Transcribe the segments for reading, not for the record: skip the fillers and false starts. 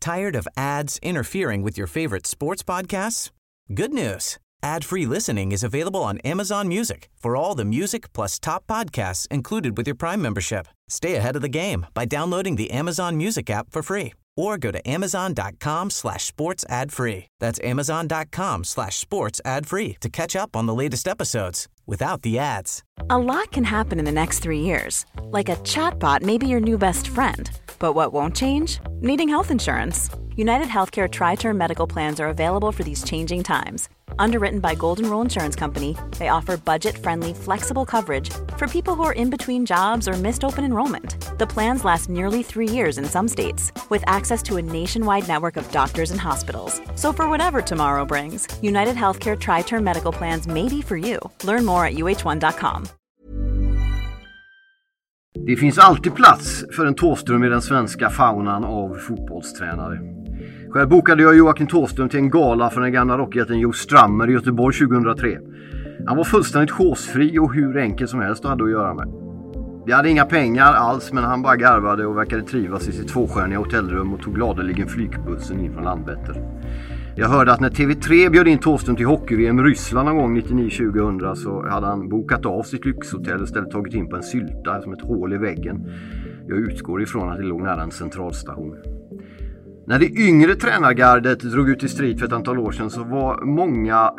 Tired of ads interfering with your favorite sports podcasts? Good news. Ad-free listening is available on Amazon Music for all the music plus top podcasts included with your Prime membership. Stay ahead of the game by downloading the Amazon Music app for free or go to amazon.com/sports ad free. That's amazon.com/sports ad free to catch up on the latest episodes without the ads. A lot can happen in the next 3 years. Like a chatbot may be your new best friend. But what won't change? Needing health insurance. United Healthcare Tri-Term Medical Plans are available for these changing times. Underwritten by Golden Rule Insurance Company, they offer budget-friendly, flexible coverage for people who are in between jobs or missed open enrollment. The plans last nearly 3 years in some states, with access to a nationwide network of doctors and hospitals. So for whatever tomorrow brings, United Healthcare Tri-Term Medical Plans may be for you. Learn more at uh1.com. Det finns alltid plats för en Thåström i den svenska faunan av fotbollstränare. Själv bokade jag Joakim Thåström till en gala för den gamla rockhjälten Jo Strammer i Göteborg 2003. Han var fullständigt chosefri och hur enkel som helst att hade att göra med. Vi hade inga pengar alls, men han bara garvade och verkade trivas i sitt 2-stjärniga hotellrum och tog gladeligen flygbussen in från Landvetter. Jag hörde att när TV3 bjöd in Thåström till hockey-VM i Ryssland någon gång 99-2000 så hade han bokat av sitt lyxhotell och istället tagit in på en sylta som ett hål i väggen. Jag utgår ifrån att det låg nära en centralstation. När det yngre tränargardet drog ut i strid för ett antal år sedan så var många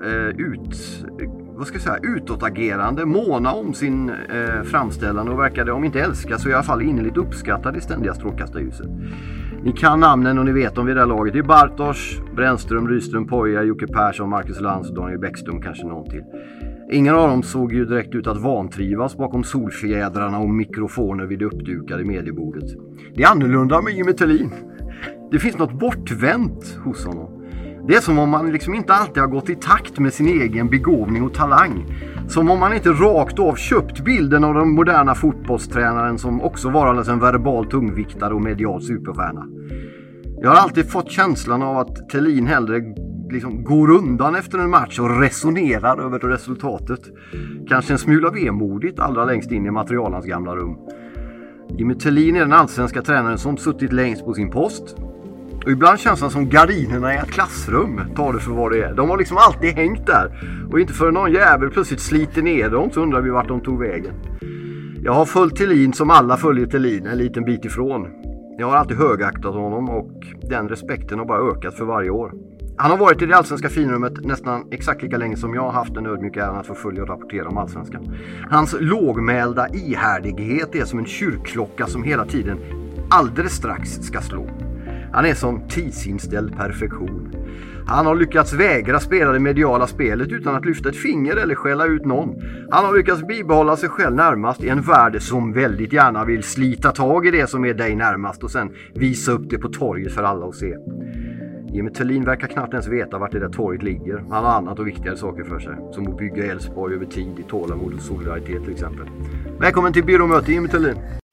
utåtagerande, måna om sin framställan och verkade, om inte älska så i alla fall innerligt uppskattade i ständiga strålkastarljuset. Ni kan namnen och ni vet om vid det här laget. Det är Bartosz, Brännström, Ryström, Poja, Jocke Persson, Marcus Lantz och Daniel Bäckström, kanske någon till. Ingen av dem såg ju direkt ut att vantrivas bakom solfjädrarna och mikrofoner vid det uppdukade mediebordet. Det är annorlunda med Jimmy Thelin. Det finns något bortvänt hos honom. Det är som om man liksom inte alltid har gått i takt med sin egen begåvning och talang. Som om man inte rakt av köpt bilden av den moderna fotbollstränaren som också var en verbal tungviktare och medial superstjärna. Jag har alltid fått känslan av att Thelin hellre liksom går undan efter en match och resonerar över resultatet. Kanske en smula vemodigt allra längst in i materialens gamla rum. Jimmy Thelin är den allsvenska tränaren som suttit längst på sin post. Och ibland känns han som gardinerna i ett klassrum. Ta det för vad det är. De har liksom alltid hängt där. Och inte för någon jävel plötsligt sliter ner dem så undrar vi vart de tog vägen. Jag har följt Thelin som alla följer Thelin en liten bit ifrån. Jag har alltid högaktat honom och den respekten har bara ökat för varje år. Han har varit i det allsvenska finrummet nästan exakt lika länge som jag har haft en ödmjuk äran att få följa och rapportera om allsvenskan. Hans lågmälda ihärdighet är som en kyrkklocka som hela tiden alldeles strax ska slå. Han är som tidsinställd perfektion. Han har lyckats vägra spela det mediala spelet utan att lyfta ett finger eller skälla ut någon. Han har lyckats bibehålla sig själv närmast i en värld som väldigt gärna vill slita tag i det som är dig närmast och sen visa upp det på torget för alla att se. Jimmy Thelin verkar knappt ens veta vart det där torget ligger. Han har annat och viktigare saker för sig, som att bygga Älvsborg över tid i tålamod och solidaritet till exempel. Välkommen till byråmöte, Jimmy Thelin.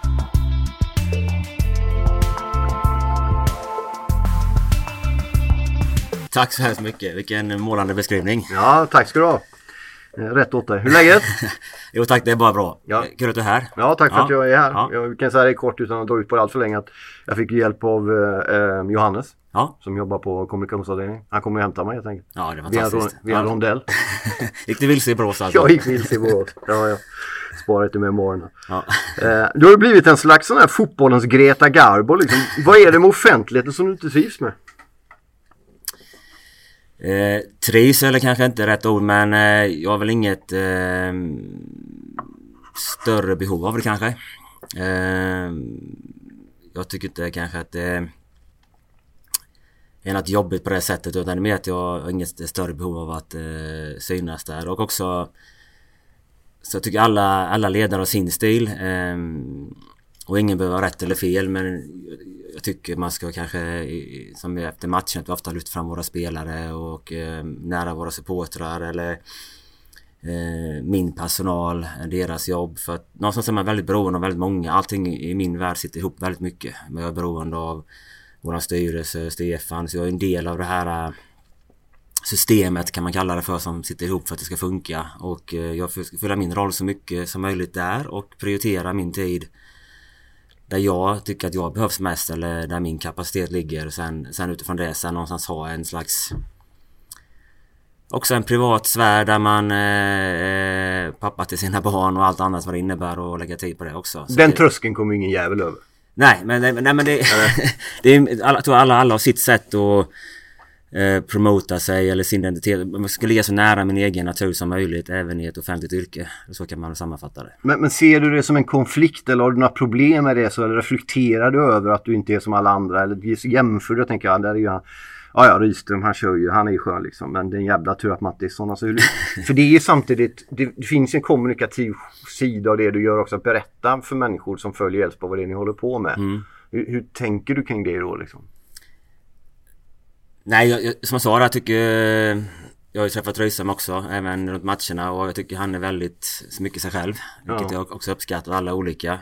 Tack så hemskt mycket, vilken målande beskrivning. Ja, tack ska du ha. Rätt åt dig. Hur är läget? Jo tack, det är bara bra. Ja. Kul att du är här. Ja, tack för att jag är här. Ja. Jag kan säga det kort utan att dra ut på det allt för länge att jag fick hjälp av Johannes som jobbar på kommunikationsavdelningen. Han kommer att hämta mig helt enkelt. Ja, det var fantastiskt. Via en rondell. Gick du vilse i Borås alltså? Jag gick vilse i Borås. Ja, jag sparar inte med morgonen. Ja. Du har blivit en slags sån här fotbollens Greta Garbo. Liksom. Vad är det med offentligheten som du inte trivs med? Trivs eller kanske inte rätt ord, men jag har väl inget större behov av det kanske. Jag tycker inte kanske att det är något jobbigt på det sättet, utan det är mer att jag har inget större behov av att synas där. Och också så jag tycker alla ledare har sin stil och ingen behöver ha rätt eller fel, men jag tycker man ska kanske, som efter matchen, att vi ofta lyfter fram våra spelare och nära våra supportrar eller min personal, deras jobb. För att någonstans är man väldigt beroende av väldigt många. Allting i min värld sitter ihop väldigt mycket. Men jag är beroende av våra styrelse, Stefan, så jag är en del av det här systemet kan man kalla det för, som sitter ihop för att det ska funka. Och jag ska fylla min roll så mycket som möjligt där och prioritera min tid där jag tycker att jag behövs mest eller där min kapacitet ligger. Sen utifrån det sen någonstans ha en slags också en privat sfär där man pappa till sina barn och allt annat vad det innebär och lägga tid på det också. Så den tröskeln kommer ingen jävel över. Nej, men det det är alla har sitt sätt att promota sig eller sin identitet. Man ska ligga så nära min egen natur som möjligt även i ett offentligt yrke. Så kan man sammanfatta det. Men ser du det som en konflikt eller har du några problem med det så eller reflekterar du över att du inte är som alla andra eller jämför du och tänker där är ju han ja, Rydström, han kör ju, han är ju skön liksom, men det är en jävla tur att Mattisson, alltså, för det är ju samtidigt, det finns en kommunikativ sida av det du gör också, att berätta för människor som följer Elfsborg vad det är ni håller på med. Hur tänker du kring det då liksom? Nej, som jag sa, jag tycker jag har ju träffat Rydström också, även runt matcherna, och jag tycker han är väldigt mycket sig själv, vilket jag också uppskattar, alla olika.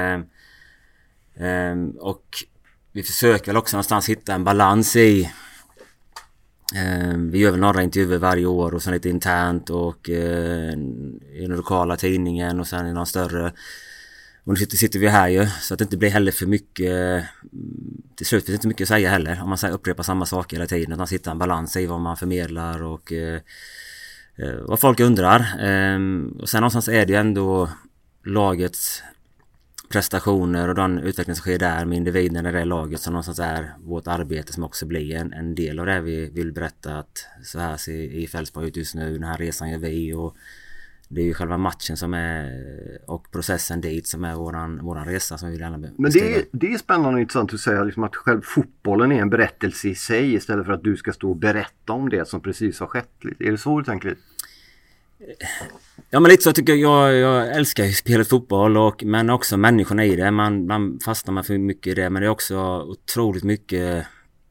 Och vi försöker väl också någonstans hitta en balans i vi gör väl några intervjuer varje år och sen lite internt och i den lokala tidningen och sen i någon större, och nu sitter vi här ju så att det inte blir heller för mycket, till slut finns det inte mycket att säga heller om man upprepar samma saker hela tiden, att man hittar en balans i vad man förmedlar och vad folk undrar, och sen någonstans är det ju ändå lagets prestationer och den utveckling som sker där med individen i det laget som någonstans är vårt arbete som också blir en del av det vi vill berätta, att så här ser i Elfsborg ut just nu, den här resan gör vi, och det är ju själva matchen som är och processen dit som är våran resa som vi vill gärna beskriva. Men det är spännande och intressant att säga liksom att själv fotbollen är en berättelse i sig istället för att du ska stå och berätta om det som precis har skett. Är det så du tänker lite? Ja, men lite så tycker jag älskar ju spelet fotboll men också människorna i det. Man fastnar man för mycket i det, men det är också otroligt mycket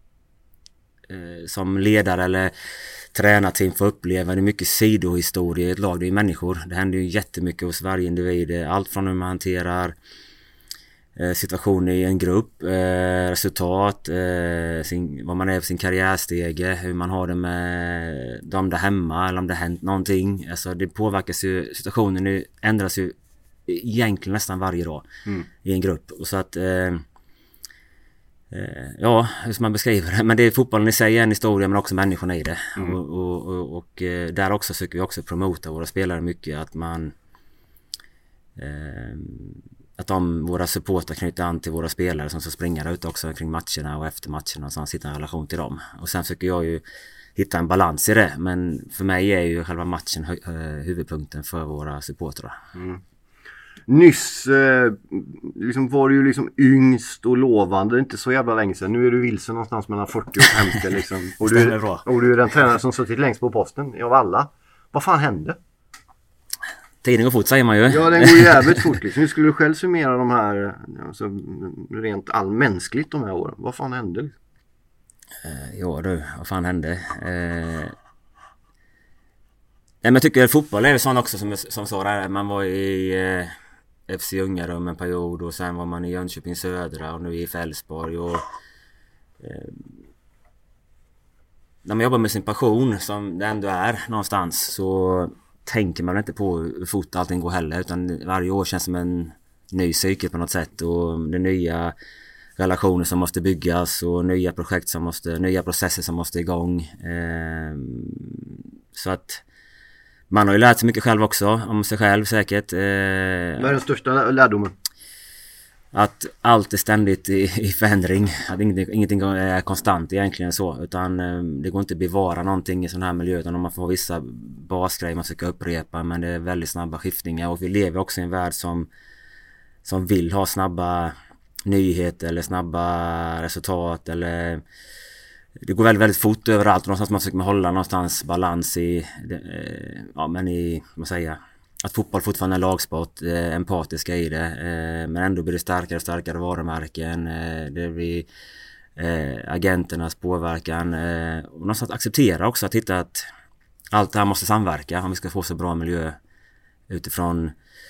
som ledare eller tränarteam får uppleva. Det är mycket sidohistoria i ett lag, det är människor. Det händer ju jättemycket hos varje individ. Allt från hur man hanterar situationer i en grupp, resultat, vad man är på sin karriärstege, hur man har det med dem där hemma eller om det hänt någonting. Alltså det påverkas ju, situationen ändras ju egentligen nästan varje dag i en grupp. Och så att ja, hur ska man beskriva det? Men det är fotbollen i sig, en historia, men också människorna i det. Och där också försöker vi också promota våra spelare mycket, att man att våra supportrar knyter an till våra spelare som ska springa ut också kring matcherna och efter matcherna, så han sitter en relation till dem. Och sen försöker jag ju hitta en balans i det, men för mig är ju själva matchen huvudpunkten för våra supportrar. Nyss liksom var du ju liksom yngst och lovande, inte så jävla länge sedan. Nu är du vilsen någonstans mellan 40 och 50 liksom. Och du är den tränare som suttit längst på posten av alla. Vad fan hände? Tiden går fort, säger man ju. Ja, den går jävligt fort liksom. Hur skulle du själv summera de här alltså, rent allmänskligt de här åren? Vad fan hände? Ja du, vad fan hände? Nej, men jag tycker att fotboll är sån också som sa där. Man var i FC Ungarum en period och sen var man i Jönköping Södra och nu i Elfsborg och när man jobbar med sin passion som det ändå är någonstans, så tänker man inte på hur fort allting går heller, utan varje år känns som en ny cykel på något sätt, och det är nya relationer som måste byggas och nya projekt nya processer som måste igång, så att man har ju lärt sig mycket själv också, om sig själv säkert. Vad är den största lärdomen? Att allt är ständigt i förändring. Att ingenting är konstant egentligen så. Utan det går inte att bevara någonting i sån här miljö. Utan man får vissa basgrejer man ska upprepa. Men det är väldigt snabba skiftningar. Och vi lever också i en värld som vill ha snabba nyheter eller snabba resultat. Eller det går väldigt, väldigt fort överallt. Någonstans man försöker hålla någonstans balans i vad säger jag? Att fotboll fortfarande är en lagsport, empatiska i det, men ändå blir det starkare och starkare varumärken, det blir agenternas påverkan, och någonstans acceptera också att hitta att allt det här måste samverka om vi ska få så bra miljö utifrån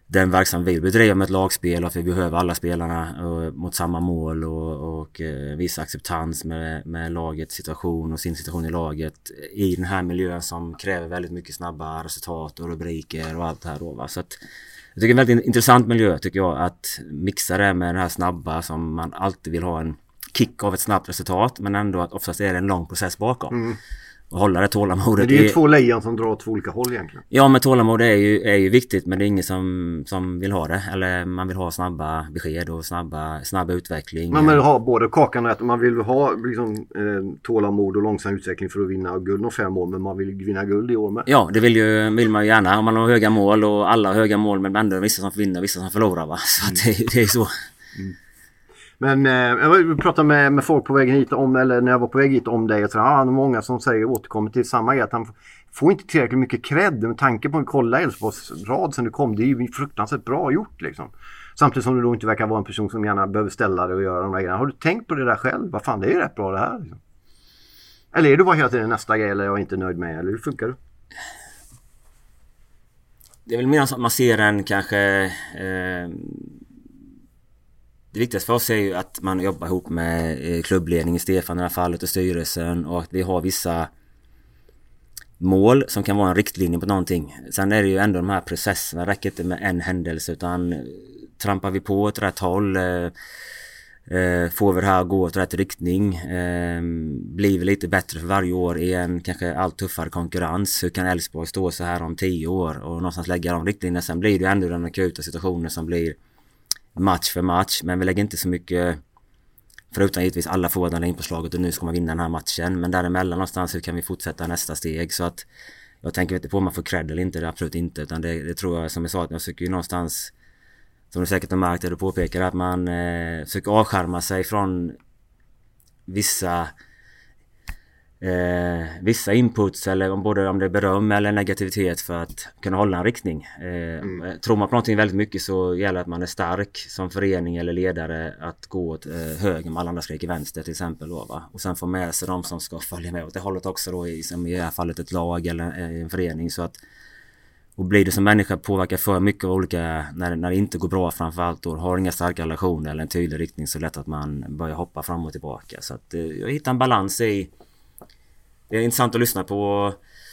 den verksamhet vi bedriver med ett lagspel, att vi behöver alla spelarna mot samma mål och visa acceptans med lagets situation och sin situation i laget i den här miljön som kräver väldigt mycket snabba resultat och rubriker och allt det här då, va? Så att jag tycker det är en väldigt intressant miljö, tycker jag, att mixa det med det här snabba som man alltid vill ha en kick av ett snabbt resultat, men ändå att oftast är det en lång process bakom. Och hålla det tålamodet. Det är ju två lejon som drar åt två olika håll egentligen. Ja, men tålamod är ju viktigt, men det är ingen som vill ha det. Eller man vill ha snabba besked och snabb utveckling. Man vill ha både kakan och äta. Man vill ha liksom, tålamod och långsam utveckling för att vinna guld om 5 år, men man vill vinna guld i år med. Ja, det vill man ju gärna. Om man har höga mål och alla har höga mål, men ändå vissa som vinner och vissa som förlorar, va? Så det är så. Men jag pratade med folk på vägen hit eller när jag var på väg hit om dig och så många som säger återkommer till samma grej, att han får inte tillräckligt mycket cred med tanke på att kolla Elfsborgs rad sen du kom. Det är ju fruktansvärt bra gjort liksom. Samtidigt som du då inte verkar vara en person som gärna behöver ställa dig och göra de där grejerna. Har du tänkt på det där själv? Vad fan, det är ju rätt bra det här liksom. Eller är du bara hela tiden nästa grej eller jag är inte nöjd med, eller hur funkar det? Det är väl mer att man ser en kanske det viktigaste för oss är ju att man jobbar ihop med klubbledningen, Stefan i det här fallet, och styrelsen, och att vi har vissa mål som kan vara en riktlinje på någonting. Sen är det ju ändå de här processerna, det räcker inte med en händelse, utan trampar vi på åt rätt håll, får vi det här att gå åt rätt riktning, blir vi lite bättre för varje år i en kanske allt tuffare konkurrens. Hur kan Elfsborg stå så här om 10 år och någonstans lägga de riktlinjerna? Sen blir det ju ändå den akuta situationen som blir match för match, men vi lägger inte så mycket, förutom givetvis alla forwardarna in på slaget och nu ska man vinna den här matchen, men däremellan någonstans hur kan vi fortsätta nästa steg. Så att jag tänker inte på om man får cred eller inte, det är absolut inte, utan det tror jag, som jag sa, att jag försöker ju någonstans, som du säkert har märkt det du påpekar, att man försöker avskärma sig från vissa inputs, eller både om det är beröm eller negativitet, för att kunna hålla en riktning. Tror man på någonting väldigt mycket så gäller att man är stark som förening eller ledare att gå åt höger med alla andra skriker vänster till exempel då, va? Och sen få med sig de som ska följa med åt det hållet också då, som i det här fallet ett lag eller en förening. Så att, och blir det som människa påverkar för mycket av olika, när det inte går bra framförallt då, har inga starka relationer eller en tydlig riktning, så lätt att man börjar hoppa fram och tillbaka. Så att jag hittar en balans i. Det är intressant att lyssna på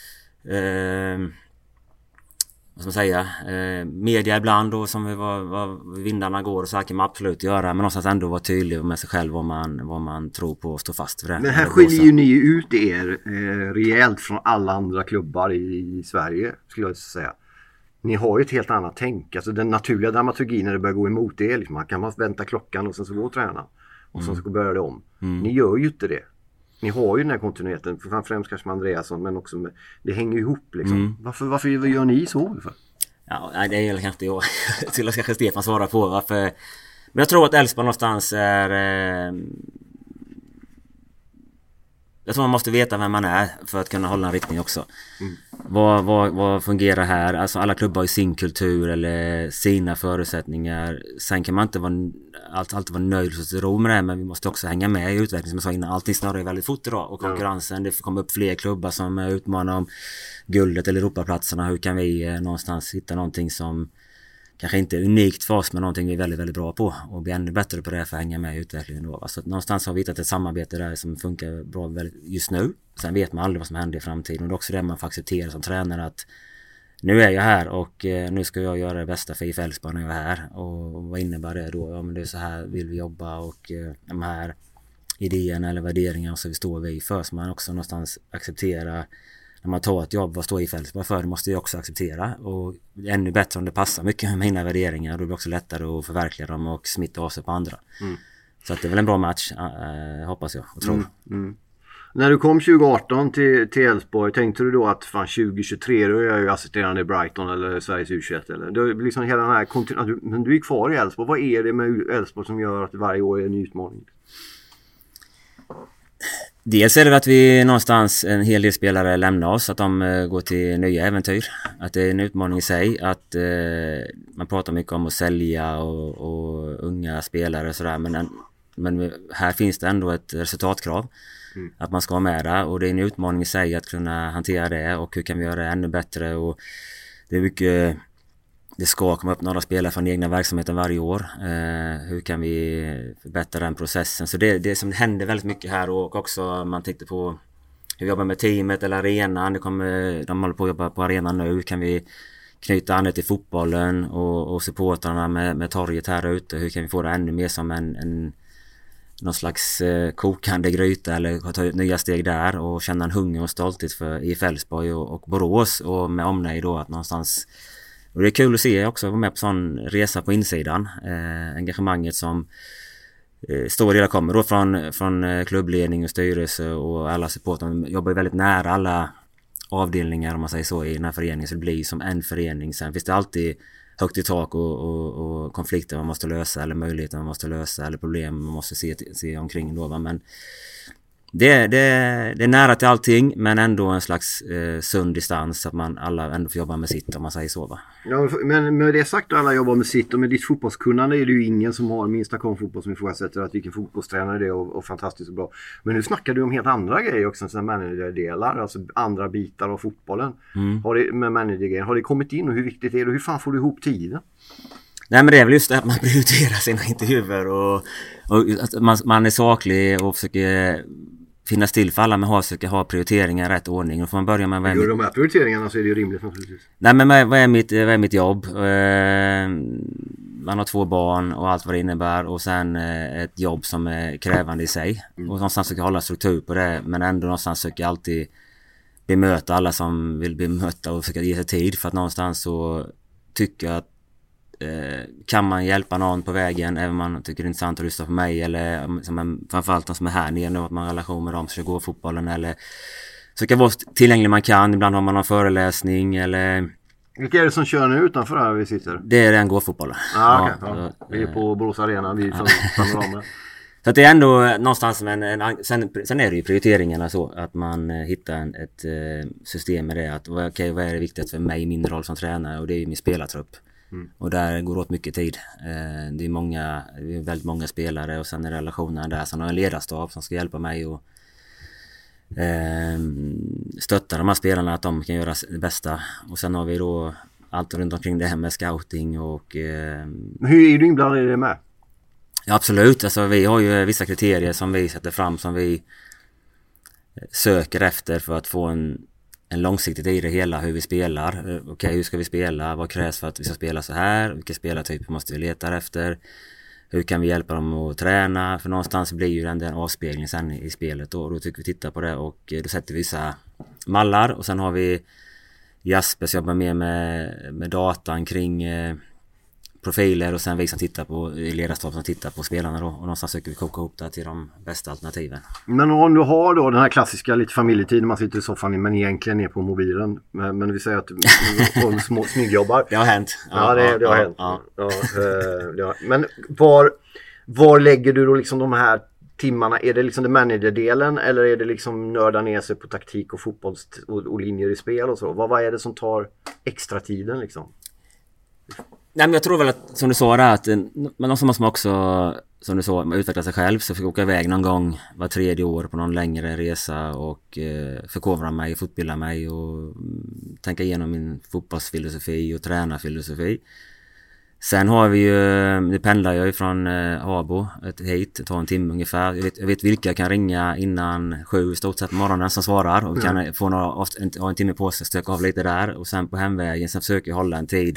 vad ska man säga, media ibland då, som vad vindarna går, och så här kan man absolut göra, men någonstans ändå vara tydlig med sig själv vad man tror på och stå fast för det. Men här skiljer ju ni ut er rejält från alla andra klubbar i Sverige, skulle jag säga. Ni har ju ett helt annat tänk, alltså den naturliga dramaturgin när det börjar gå emot er, liksom, man kan vänta klockan och sen så går tränaren och sen så börjar det om. Ni gör ju inte det. Ni har ju den här kontinuiteten, främst kanske med Andreasson, men också med, det hänger ihop liksom. Varför gör ni så? Ja, det är kanske inte jag. Till att kanske Stefan svarar på varför. Men jag tror att Elfsborg någonstans är jag tror man måste veta vem man är för att kunna hålla en riktning också. Vad fungerar här? Alltså alla klubbar har ju sin kultur eller sina förutsättningar. Sen kan man inte alltid vara nöjd och ro med det, men vi måste också hänga med i utvecklingen, som jag sa innan. Allting snarare väldigt fort idag, och konkurrensen, det får komma upp fler klubbar som utmanar om guldet eller Europaplatserna. Hur kan vi någonstans hitta någonting som kanske inte är unikt för oss, men någonting vi är väldigt, väldigt bra på och bli ännu bättre på det för att hänga med i utvecklingen då. Så att någonstans har vi hittat ett samarbete där som funkar bra just nu. Sen vet man aldrig vad som händer i framtiden, och det är också det man får acceptera som tränare, att nu är jag här och nu ska jag göra det bästa för IF Elfsborg när jag är här. Och vad innebär det då? Ja, men det är så här vill vi jobba, och de här idéerna eller värderingarna så vi står vi för, så man också någonstans acceptera. När man tar ett jobb, vad står IF Elfsborg för? Det måste jag också acceptera. Och ännu bättre om det passar mycket med mina värderingar. Då blir det också lättare att förverkliga dem och smitta av sig på andra. Så att det är väl en bra match, hoppas jag och tror. När du kom 2018 till Elfsborg, tänkte du då att fan 2023 då är jag ju assisterande i Brighton eller Sveriges U21 eller? Det är liksom hela den här men du är kvar i Elfsborg. Vad är det med Elfsborg som gör att varje år är en utmaning? Dels är det att vi någonstans, en hel del spelare lämnar oss, att de går till nya äventyr. Att det är en utmaning i sig, att man pratar mycket om att sälja och unga spelare och sådär, men här finns det ändå ett resultatkrav. Att man ska vara med där, och det är en utmaning i sig att kunna hantera det, och hur kan vi göra det ännu bättre. Och det är det ska komma upp några spelare från den egna verksamheten varje år. Hur kan vi förbättra den processen? Så det som händer väldigt mycket här, och också man tänkte på hur vi jobbar med teamet eller arenan. De håller på att jobba på arenan nu. Kan vi knyta an det till fotbollen och supportrarna med torget här ute? Hur kan vi få det ännu mer som någon slags kokande gryta, eller ta ut nya steg där och känna en hunger och stolthet i Älvsborg och Borås och med omnejd då, att någonstans. Och det är kul att se också, vara med på sån resa på insidan. Engagemanget som stora delar kommer då från klubbledning och styrelse, och alla supportrar. De jobbar väldigt nära alla avdelningar, om man säger så, i den här föreningen, så det blir som en förening. Sen finns det alltid högt i tak och konflikter man måste lösa, eller möjligheter man måste lösa, eller problem man måste se omkring då, va? Men det är nära till allting, men ändå en slags sund distans, så att man alla ändå får jobba med sitt, om man säger så, va? Ja, men med det sagt, alla jobbar med sitt, och med ditt fotbollskunnande är det ju ingen som har minsta konfotboll som ifrågasätter att vilken fotbollstränare det är, och fantastiskt och bra. Men nu snackar du om helt andra grejer också, som managerdelar, alltså andra bitar av fotbollen. Med managergrejer. Har det kommit in, och hur viktigt är det? Hur fan får du ihop tiden? Nej, men det är väl just det att man prioriterar sina intervjuer och att man är saklig och försöker finnas till för alla, men försöker ha prioriteringar i rätt ordning. Och får man börja med de här prioriteringarna, så är det ju rimligt naturligtvis. Nej, men vad är mitt jobb? Man har 2 barn och allt vad det innebär, och sen ett jobb som är krävande i sig. Och någonstans försöker hålla struktur på det, men ändå någonstans försöker alltid bemöta alla som vill bemöta och försöka ge sig tid, för att någonstans så tycker jag att kan man hjälpa någon på vägen, även om man tycker det är intressant att lyssna på mig, eller framförallt de som är här nere nu, att man har relation med dem som ska gå fotbollen, eller så kan vara tillgänglig man kan. Ibland har man någon föreläsning eller... Vilka är det som kör nu utanför här vi sitter? Det är den gåfotbollen. Okay. Ja. Vi är på Borås Arena, vi från Panorama. Så att det är ändå någonstans, sen är det ju prioriteringarna så att man hittar ett system med det, att okej, vad är det viktigt för mig i min roll som tränare, och det är ju min spelartrupp. Och där går åt mycket tid. Det är väldigt många spelare, och sen är relationerna där. Sen har jag en ledarstab som ska hjälpa mig och stötta de här spelarna, att de kan göra det bästa. Och sen har vi då allt runt omkring det här med scouting och... Hur är du inblandad i det med? Ja, absolut. Alltså, vi har ju vissa kriterier som vi sätter fram, som vi söker efter för att få en långsiktigt i det hela, hur vi spelar. Okej, hur ska vi spela? Vad krävs för att vi ska spela så här? Vilka spelartyper måste vi leta efter? Hur kan vi hjälpa dem att träna? För någonstans blir ju den avspegling sen i spelet. Och då tycker vi titta på det, och då sätter vi vissa mallar. Och sen har vi Jasper som jobbar mer med datan kring profiler, och sen vi som tittar på ledarskap som tittar på spelarna då, och någonstans söker vi koka ihop det till de bästa alternativen. Men om du har då den här klassiska lite familjetiden, man sitter i soffan men egentligen är på mobilen, men vi säger att du små smygjobbar. Det har hänt. Ja, det har hänt. Ja, men var lägger du då liksom de här timmarna? Är det liksom det managerdelen, eller är det liksom nörda ner sig på taktik och fotboll och linjer i spel och så? Vad är det som tar extra tiden liksom? Nej, men jag tror väl att, som du sa där, att men också måste man också, som du sa, utveckla sig själv. Så fick jag åka iväg någon gång var 3:e år på någon längre resa och förkovra mig, fortbilda mig och tänka igenom min fotbollsfilosofi och tränarfilosofi. Sen har vi ju, nu pendlar jag ju från Habo hit, det tar en timme ungefär. Jag vet vilka jag kan ringa innan 7 stort sett på morgonen som svarar, och vi kan få en timme på sig, stöka av lite där, och sen på hemvägen sen försöker jag hålla en tid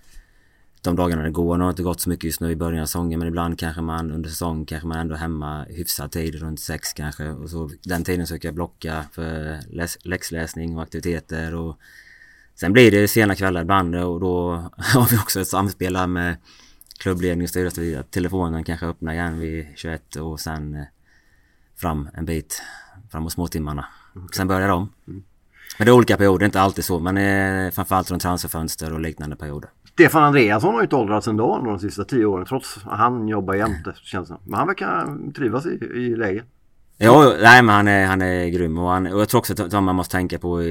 de dagarna det går. Nu har inte gått så mycket just nu i början av säsongen, men ibland kanske man under säsong kanske man ändå hemma hyfsad tid, runt 6 kanske, och så den tiden försöker jag blocka för läxläsning och aktiviteter, och sen blir det sena kvällar ibland, och då har vi också ett samspel med klubbledning och styrelse. Telefonen kanske öppnar igen vid 21 och sen fram en bit framåt småtimmarna. Sen börjar de. Men det är olika perioder, inte alltid så, men framförallt runt transferfönster och liknande perioder. Stefan Andreasson har ju inte åldrats ändå de sista 10 åren, trots att han jobbar jämte, känns det. Men han verkar trivas i läget. Ja, nej, men han är grym, och jag tror också att man måste tänka på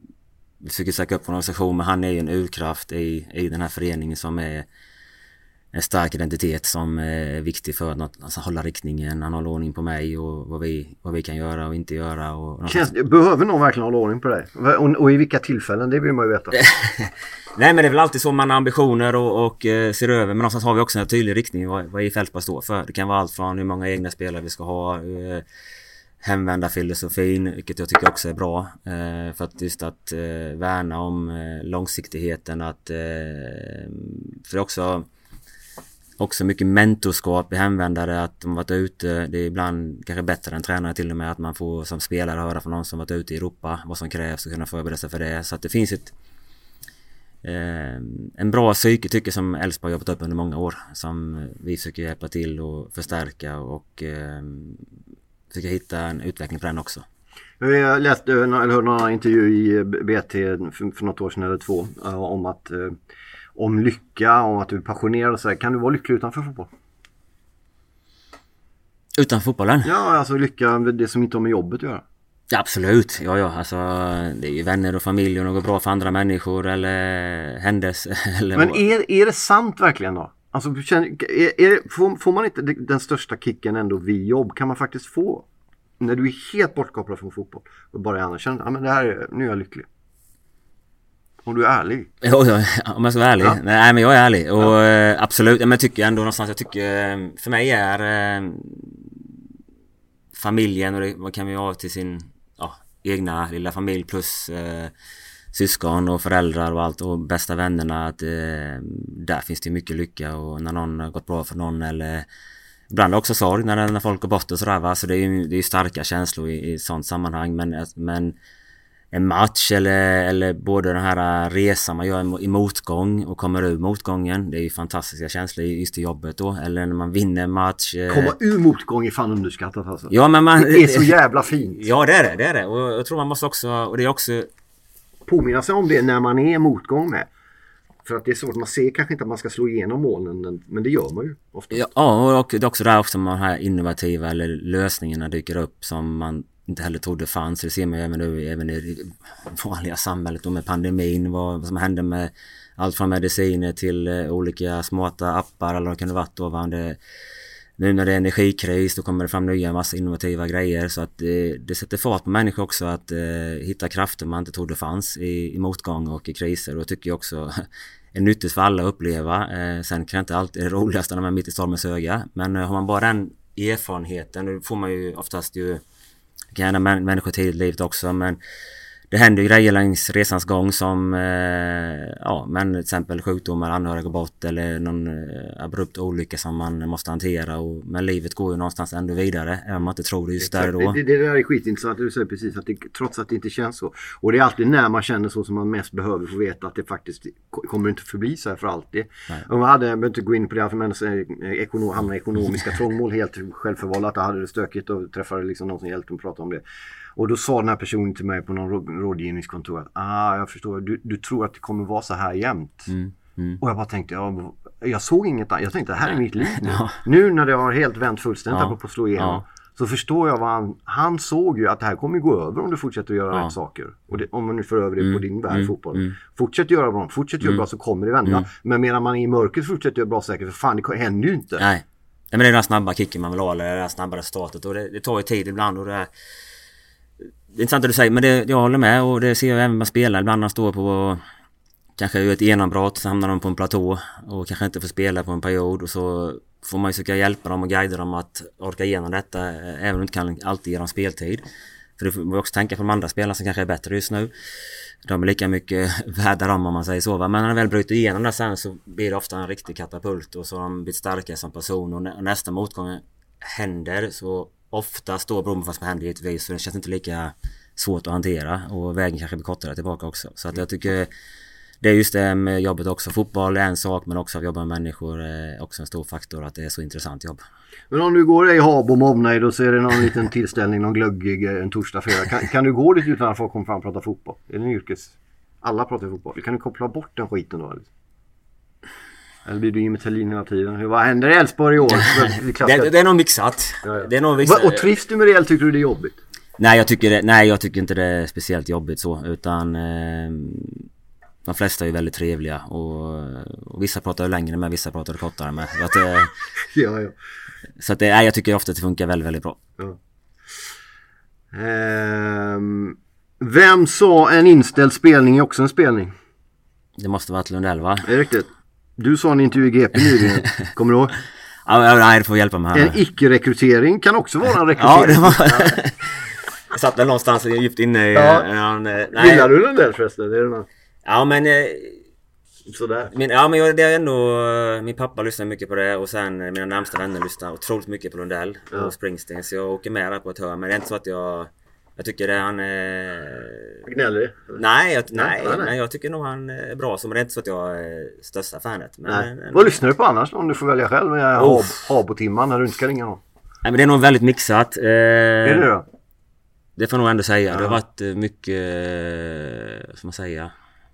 vi försöker söka upp en organisation, men han är ju en urkraft i den här föreningen som är en stark identitet som är viktig för att alltså, hålla riktningen. Han håller ordning på mig och vad vi kan göra och inte göra. Och behöver någon verkligen hålla ordning på dig? Och i vilka tillfällen? Det vill man ju veta. Nej, men det är väl alltid så man har ambitioner och ser över. Men någonstans har vi också en tydlig riktning vad i Fältskog står för. Det kan vara allt från hur många egna spelare vi ska ha, hemvända filosofin, vilket jag tycker också är bra. För att just att värna om långsiktigheten. För också mycket mentorskap i hemvändare, att de varit ute. Det är ibland kanske bättre än tränare till och med, att man får som spelare höra från någon som varit ute i Europa vad som krävs och kunna förbereda sig för det. Så att det finns en bra psyke tycker jag som Elfsborg har jobbat upp under många år, som vi försöker hjälpa till och förstärka och försöka hitta en utveckling på den också. Jag läste eller hörde någon intervju i BT för något år sedan eller 2 om lycka, om att du är passionerad och så här. Kan du vara lycklig utanför fotboll? Utanför fotbollen? Ja, alltså lycka, det som inte har med jobbet att göra. Ja, absolut, ja, alltså det är ju vänner och familj och något bra för andra människor eller händelse. Men är det sant verkligen då? Alltså, får man inte den största kicken ändå vid jobb? Kan man faktiskt få, när du är helt bortkopplad från fotboll och bara annars känner, men nu är jag lycklig? Om du är ärlig. Ja, om jag ska vara ärlig. Ja. Nej, men jag är ärlig. Och absolut, men jag tycker ändå någonstans, för mig är familjen, och det kan vi ha till sin egna lilla familj plus syskon och föräldrar och allt och bästa vännerna, att där finns det mycket lycka, och när någon har gått bra för någon, eller ibland också sorg när folk går bort och sådär, va? Så det är ju starka känslor i sånt sammanhang, men en match eller både den här resan man gör i motgång och kommer ur motgången, det är ju fantastiska känslor just i jobbet då, eller när man vinner en match. Komma ur motgång är fan underskattat alltså. Ja, men det är så jävla fint. Ja, det är det. Och jag tror man måste också, och det är också påminna sig om det när man är i motgång med. För att det är så att man ser kanske inte att man ska slå igenom målen, men det gör man ju ofta. Ja, och det är också där också de här innovativa eller lösningarna dyker upp som man inte heller trodde fanns. Det ser man ju även i det vanliga samhället och med pandemin, vad som hände med allt från mediciner till olika smarta appar eller vad det kunde varit då. Nu när det är energikris, då kommer det fram nya massa innovativa grejer, så att det sätter fart på människor också att hitta krafter man inte trodde fanns i motgång och i kriser, och tycker jag också är nyttigt för alla att uppleva. Sen kan inte alltid det roligaste när man är mitt i stormens öga, men har man bara den erfarenheten, då får man ju oftast gärna människor tidigt i livet också, men det händer ju grejer längs resans gång som men till exempel sjukdomar, anhöriga går bort eller någon abrupt olycka som man måste hantera, men livet går ju någonstans ändå vidare även om man inte tror det just där då. Det där är skitintressant, du säger precis att trots att det inte känns så, och det är alltid när man känner så som man mest behöver få veta att det faktiskt kommer inte förbli så här för alltid. Om man behöver inte gå in på det här för människor hamnar ekonomiska trångmål helt självförvållat, hade det stökigt och träffade liksom någon som hjälpte och pratade om det. Och då sa den här personen till mig på någon rådgivningskontor att jag förstår, du tror att det kommer vara så här jämt. Och jag bara tänkte, jag såg inget annat. Jag tänkte, det här är mitt liv nu. Nu när det har helt vänt fullständigt på att slå igenom, så förstår jag vad han såg ju att det här kommer gå över om du fortsätter att göra rätt saker. Och om man nu för över det på din värld fotboll. Fortsätt göra bra, göra bra, så kommer det vända. Men medan man är i mörkret fortsätter göra bra säkert, för fan det händer ju inte. Nej, men det är den snabba kicken man vill ha, eller det är snabba resultatet, och det tar ju tid ibland, och det är intressant att du säger, men jag håller med, och det ser jag även med spelare. Ibland när de står på kanske ett genombrott, så hamnar de på en platå och kanske inte får spela på en period, och så får man ju försöka hjälpa dem och guida dem att orka igenom detta, även om du inte kan alltid ge dem speltid. För det får man också tänka på de andra spelarna som kanske är bättre just nu. De är lika mycket värda om man säger så, va? Men när de väl bryter igenom det sen, så blir det ofta en riktig katapult, och så har de blivit starkare som person, och nästa motgång händer, så ofta står beroende på vad som händer givetvis, så det känns inte lika svårt att hantera, och vägen kanske blir kortare tillbaka också. Så att jag tycker det är just det med jobbet också. Fotboll är en sak, men också att jobba med människor är också en stor faktor, att det är så intressant jobb. Men om du går i Habo med omnejd och så är det någon liten tillställning, någon glöggig en torsdag, fredag. Kan du gå dit utan att folk kommer fram och prata fotboll? Är det en yrkes? Alla pratar fotboll. Kan du koppla bort den skiten då? Eller blir du Jimmy Thelin hela tiden? Vad händer i Elfsborg i år? Det är nog mixat. Ja. Det är nog mixat. Och trivs du med det, eller tycker du det är jobbigt? Nej, jag tycker inte det är speciellt jobbigt så, utan de flesta är ju väldigt trevliga och vissa pratar längre med, vissa pratar kortare med. Så att, ja. Så att jag tycker ofta att det funkar väldigt, väldigt bra. Ja. Vem sa en inställd spelning är också en spelning? Det måste vara Lundell, va? Det är riktigt. Du sa en intervju i GP nyligen. Kommer du ihåg? Nej, det får hjälpa mig här. En icke-rekrytering kan också vara en rekrytering. Ja, det var... Jag satt väl någonstans djupt inne i... Gillar du Lundell förresten? Det är den här. Ja, men... Sådär. Men det är ändå... Min pappa lyssnar mycket på det och sen mina närmsta vänner lyssnar otroligt mycket på Lundell och Springsteen. Så jag åker med där på ett hörn. Men det är inte så att jag tycker det han är... Gnällig? Nej, jag tycker nog han är bra. Så men det är inte så att jag är största fanet. Vad lyssnar du på annars om du får välja själv? Habo-timman när du inte ska ringa någon. Nej, men det är nog väldigt mixat. Är det då? Det får nog ändå säga. Det har varit mycket... Som man säger...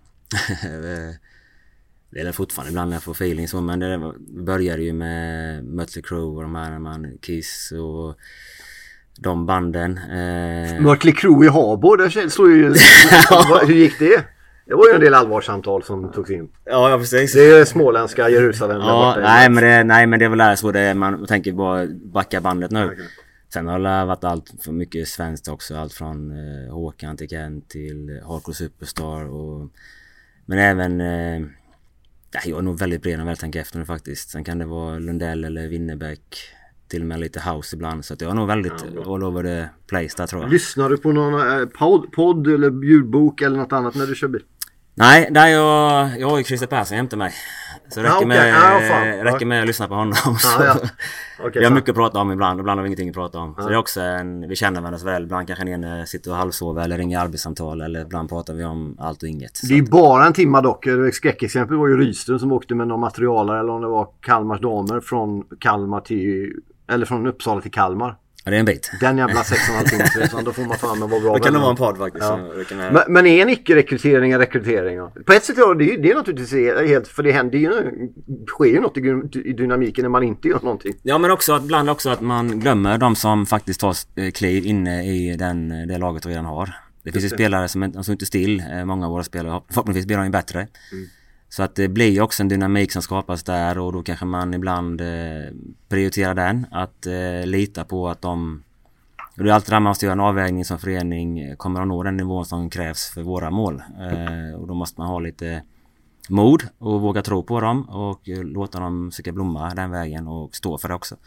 Det är fortfarande ibland när jag får feeling så, men det började ju med Mötley Crüe och de här Kiss och de banden. Mötley Crüe i Habo, där står ju... Hur gick det? Det var ju en del allvarssamtal som togs in. Ja, precis. Det är småländska Jerusalem. Ja, nej, men det är väl så det man tänker bara backa bandet nu. Okay. Sen har det varit allt för mycket svenskt också. Allt från Håkan till Kent till Hardcore Superstar. Men även... jag är nog väldigt bred när jag väl tänker efter nu faktiskt. Sen kan det vara Lundell eller Winnerbäck. Till och med lite house ibland. Så att jag är nog väldigt all over the place där, tror jag. Lyssnar du på någon podd eller ljudbok eller något annat när du kör bil? Nej, där jag har ju Christer Persson jämte mig. Så det räcker med att lyssna på honom. Okay, jag har mycket att prata om ibland har vi ingenting att prata om. Så det är också vi känner varandra väl. Ibland kanske en sitter och halvsover eller ringer arbetssamtal. Eller ibland pratar vi om allt och inget. Det är bara en timma dock. Skräckexempel var ju Rydström som åkte med någon materialare. Eller om det var Kalmars damer från Kalmar eller från Uppsala till Kalmar. Ja, det är en bit. Den jävla 6,5 timmar. Då får man fram en bra. Då kan det vara en podd faktiskt. Ja. Men är en icke-rekrytering en rekrytering? På ett sätt det är naturligtvis helt... För det händer ju... sker ju något i dynamiken när man inte gör någonting. Ja, men också ibland också att man glömmer de som faktiskt tar kliv inne i det laget redan har. Det finns ju spelare som inte still. Många av våra spelare förhoppningsvis blir de ju bättre. Så att det blir ju också en dynamik som skapas där och då kanske man ibland prioriterar den. Att lita på att de... Och det är alltid där man måste göra en avvägning som förening. Kommer de nå den nivån som krävs för våra mål? Och då måste man ha lite mod och våga tro på dem och låta dem försöka blomma den vägen och stå för det också.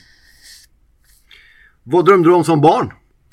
Vad drömde du om som barn?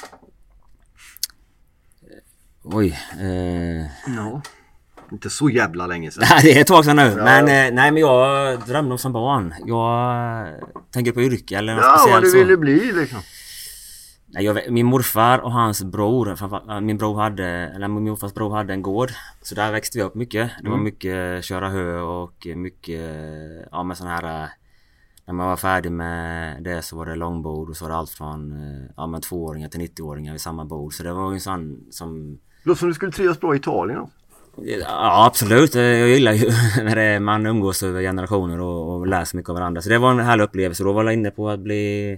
Inte så jävla länge sedan. Nej, det är ett tag sedan nu. Ja. Men jag drömde om som barn. Jag tänker på yrke eller något speciellt. Ja, vad du ville bli liksom. Nej, min morfar och hans bror, min morfars bror hade en gård. Så där växte vi upp mycket. Det var mycket köra hö och mycket med sån här... När man var färdig med det så var det långbord och så var det allt från 2-åringar till 90-åringar vid samma bord. Så det var ju en sån som... Låt som du skulle trivas bra i Italien då? Ja, absolut. Jag gillar ju när man umgås över generationer och läser mycket av varandra. Så det var en härlig upplevelse. Då var jag inne på att bli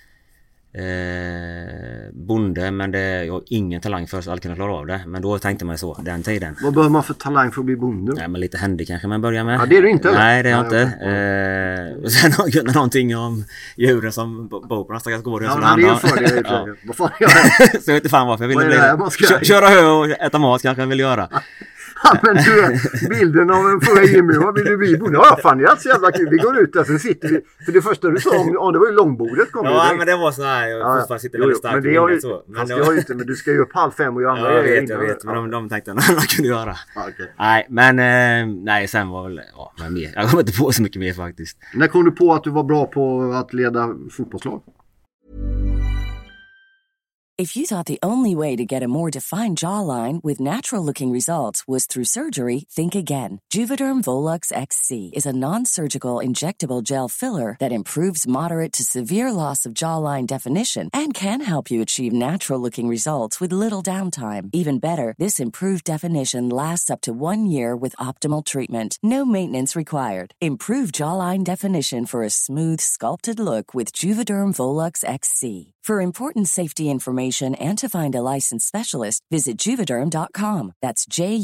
bonde, men jag har ingen talang för att kunna klara av det. Men då tänkte man så, den tiden. Vad behöver man för talang för att bli bonde? Ja, men lite händig kanske man börjar med. Ja, det är du inte eller? Nej, det är jag inte. Och sen har jag någonting om djuren som bor på nästa gård. Ja, det är ju för det. Vad fan gör jag? Så jag vet inte fan varför jag ville köra hö och äta mat kanske jag vill göra. Ja, men du, bilden av en förra Jimmy, vad vill du bli bonde? Ja, fan, det är alltså jävla kul. Vi går ut där, så sitter vi. För det första du sa om det var ju långbordet. Ja, men det var så här. Jag fortfarande sitter väldigt starkt. Men det har ju, fast det har ju inte, men du ska ju upp 4:30 och göra andra. Jag vet. Men de tänkte att de kunde göra. Okay. Nej, men sen var väl, mer. Jag kom inte på så mycket mer faktiskt. När kom du på att du var bra på att leda fotbollslag? If you thought the only way to get a more defined jawline with natural-looking results was through surgery, think again. Juvederm Volux XC is a non-surgical injectable gel filler that improves moderate to severe loss of jawline definition and can help you achieve natural-looking results with little downtime. Even better, this improved definition lasts up to 1 year with optimal treatment. No maintenance required. Improve jawline definition for a smooth, sculpted look with Juvederm Volux XC. For important safety information and to find a licensed specialist, visit Juvederm.com. That's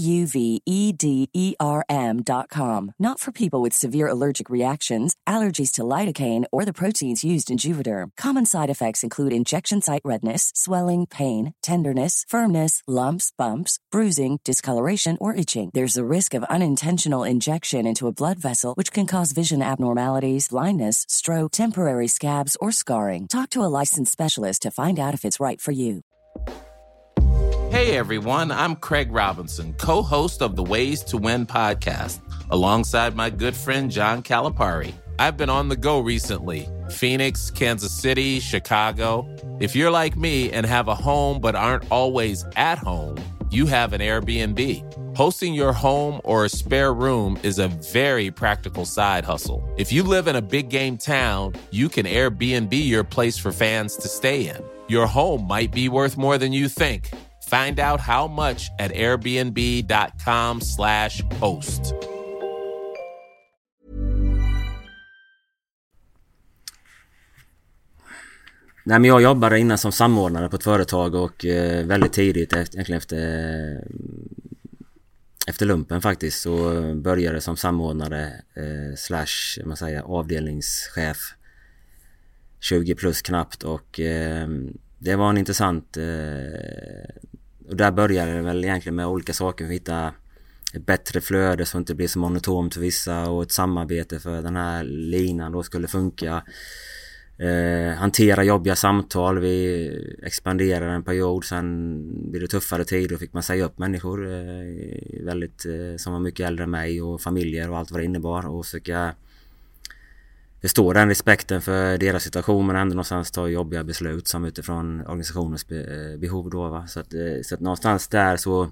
JUVEDERM.com. Not for people with severe allergic reactions, allergies to lidocaine, or the proteins used in Juvederm. Common side effects include injection site redness, swelling, pain, tenderness, firmness, lumps, bumps, bruising, discoloration, or itching. There's a risk of unintentional injection into a blood vessel, which can cause vision abnormalities, blindness, stroke, temporary scabs, or scarring. Talk to a licensed specialist to find out if it's right for you. Hey everyone, I'm Craig Robinson, co-host of the Ways to Win podcast, alongside my good friend John Calipari. I've been on the go recently. Phoenix, Kansas City, Chicago. If you're like me and have a home but aren't always at home, you have an Airbnb. Hosting your home or a spare room is a very practical side hustle. If you live in a big game town, you can Airbnb your place for fans to stay in. Your home might be worth more than you think. Find out how much at airbnb.com/host. Nej, men jag jobbade innan som samordnare på ett företag och väldigt tidigt egentligen efter lumpen faktiskt så började som samordnare slash man säger avdelningschef 20 plus knappt och det var en intressant och där började det väl egentligen med olika saker för att hitta ett bättre flöde så att det inte blir så monotont för vissa och ett samarbete för den här linan då skulle funka. Hantera jobbiga samtal. Vi expanderade en period, sen blev det tuffare tid och fick man säga upp människor väldigt som var mycket äldre än mig och familjer och allt vad det innebar och försöka förstå den respekten för deras situation men ändå någonstans ta jobbiga beslut som utifrån organisationens behov då, va? Så att någonstans där så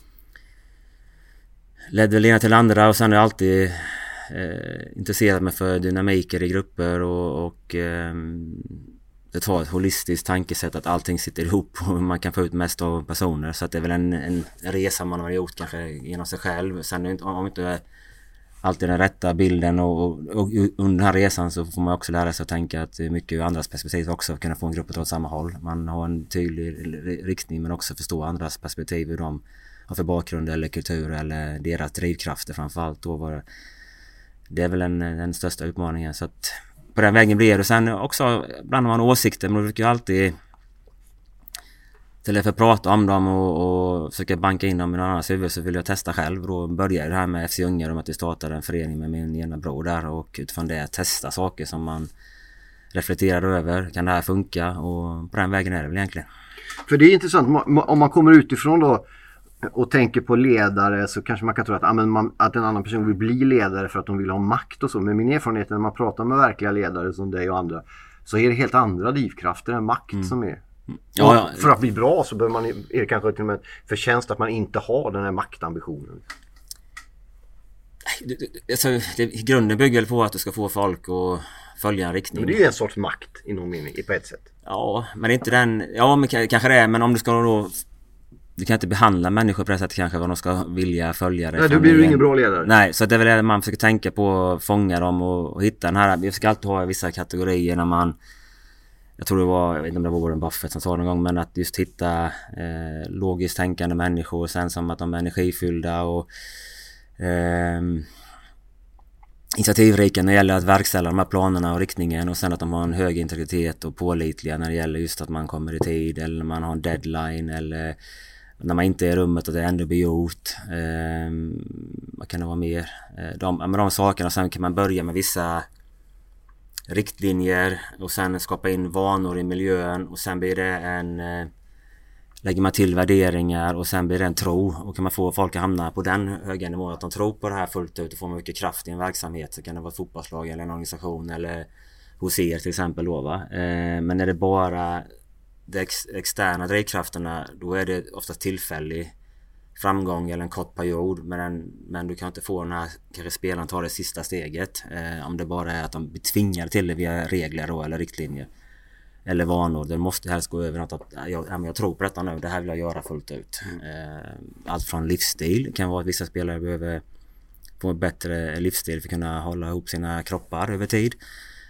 ledde det ena till andra och sen är jag alltid intresserat mig för dynamiker i grupper och det tar ett holistiskt tankesätt att allting sitter ihop och man kan få ut mest av personer så att det är väl en resa man har gjort kanske genom sig själv. Sen är om inte alltid den rätta bilden och under den här resan så får man också lära sig att tänka att mycket ur andras perspektiv också kunna få en grupp att ta åt samma håll. Man har en tydlig riktning men också förstå andras perspektiv hur de har för bakgrund eller kultur eller deras drivkrafter framförallt då det är väl den största utmaningen så att på den vägen blir det. Och sen också ibland har man åsikter men man brukar ju alltid till för att prata om dem och försöka banka in dem i någon annans huvud så vill jag testa själv. Då började det här med FC Ungar om att vi startade en förening med min ena bror där och utifrån det testa saker som man reflekterar över. Kan det här funka? Och på den vägen är det väl egentligen. För det är intressant om man kommer utifrån då och tänker på ledare så kanske man kan tro att, att en annan person vill bli ledare för att de vill ha makt och så. Men min erfarenhet när man pratar med verkliga ledare som dig och andra så är det helt andra drivkrafter än makt som är. Ja. För att bli bra så behöver är det kanske till och med förtjänst att man inte har den här maktambitionen. Alltså, grunden bygger på att du ska få folk att följa en riktning. Men det är ju en sorts makt inom mening på ett sätt. Ja, men inte den. Ja, men kanske det är. Men om du ska då du kan inte behandla människor på det sättet kanske vad de ska vilja följa det. Nej, då blir du ingen bra ledare. Nej, så det är väl det man försöker tänka på, fånga dem och hitta den här. Vi ska alltid ha vissa kategorier när man, jag tror det var, jag vet inte om det var Warren Buffett som sa någon gång, men att just hitta logiskt tänkande människor, sen som att de är energifyllda och initiativrika när det gäller att verkställa de här planerna och riktningen, och sen att de har en hög integritet och pålitliga när det gäller just att man kommer i tid eller när man har en deadline eller när man inte är i rummet att det ändå blir gjort. Vad kan det vara mer? De sakerna, sen kan man börja med vissa riktlinjer och sen skapa in vanor i miljön och sen blir det lägger man till värderingar och sen blir det en tro, och kan man få folk att hamna på den höga nivån att de tror på det här fullt ut och får mycket kraft i en verksamhet, så kan det vara ett fotbollslag eller en organisation eller hos er till exempel då, va? Men är det bara de externa drivkrafterna, då är det ofta tillfällig framgång eller en kort period, men du kan inte få den här, kanske spelaren tar det sista steget om det bara är att de blir tvingade till det via regler då, eller riktlinjer eller vanor. Det måste helst gå över något att jag tror på detta nu, det här vill jag göra fullt ut. Allt från livsstil, det kan vara att vissa spelare behöver få en bättre livsstil för att kunna hålla ihop sina kroppar över tid.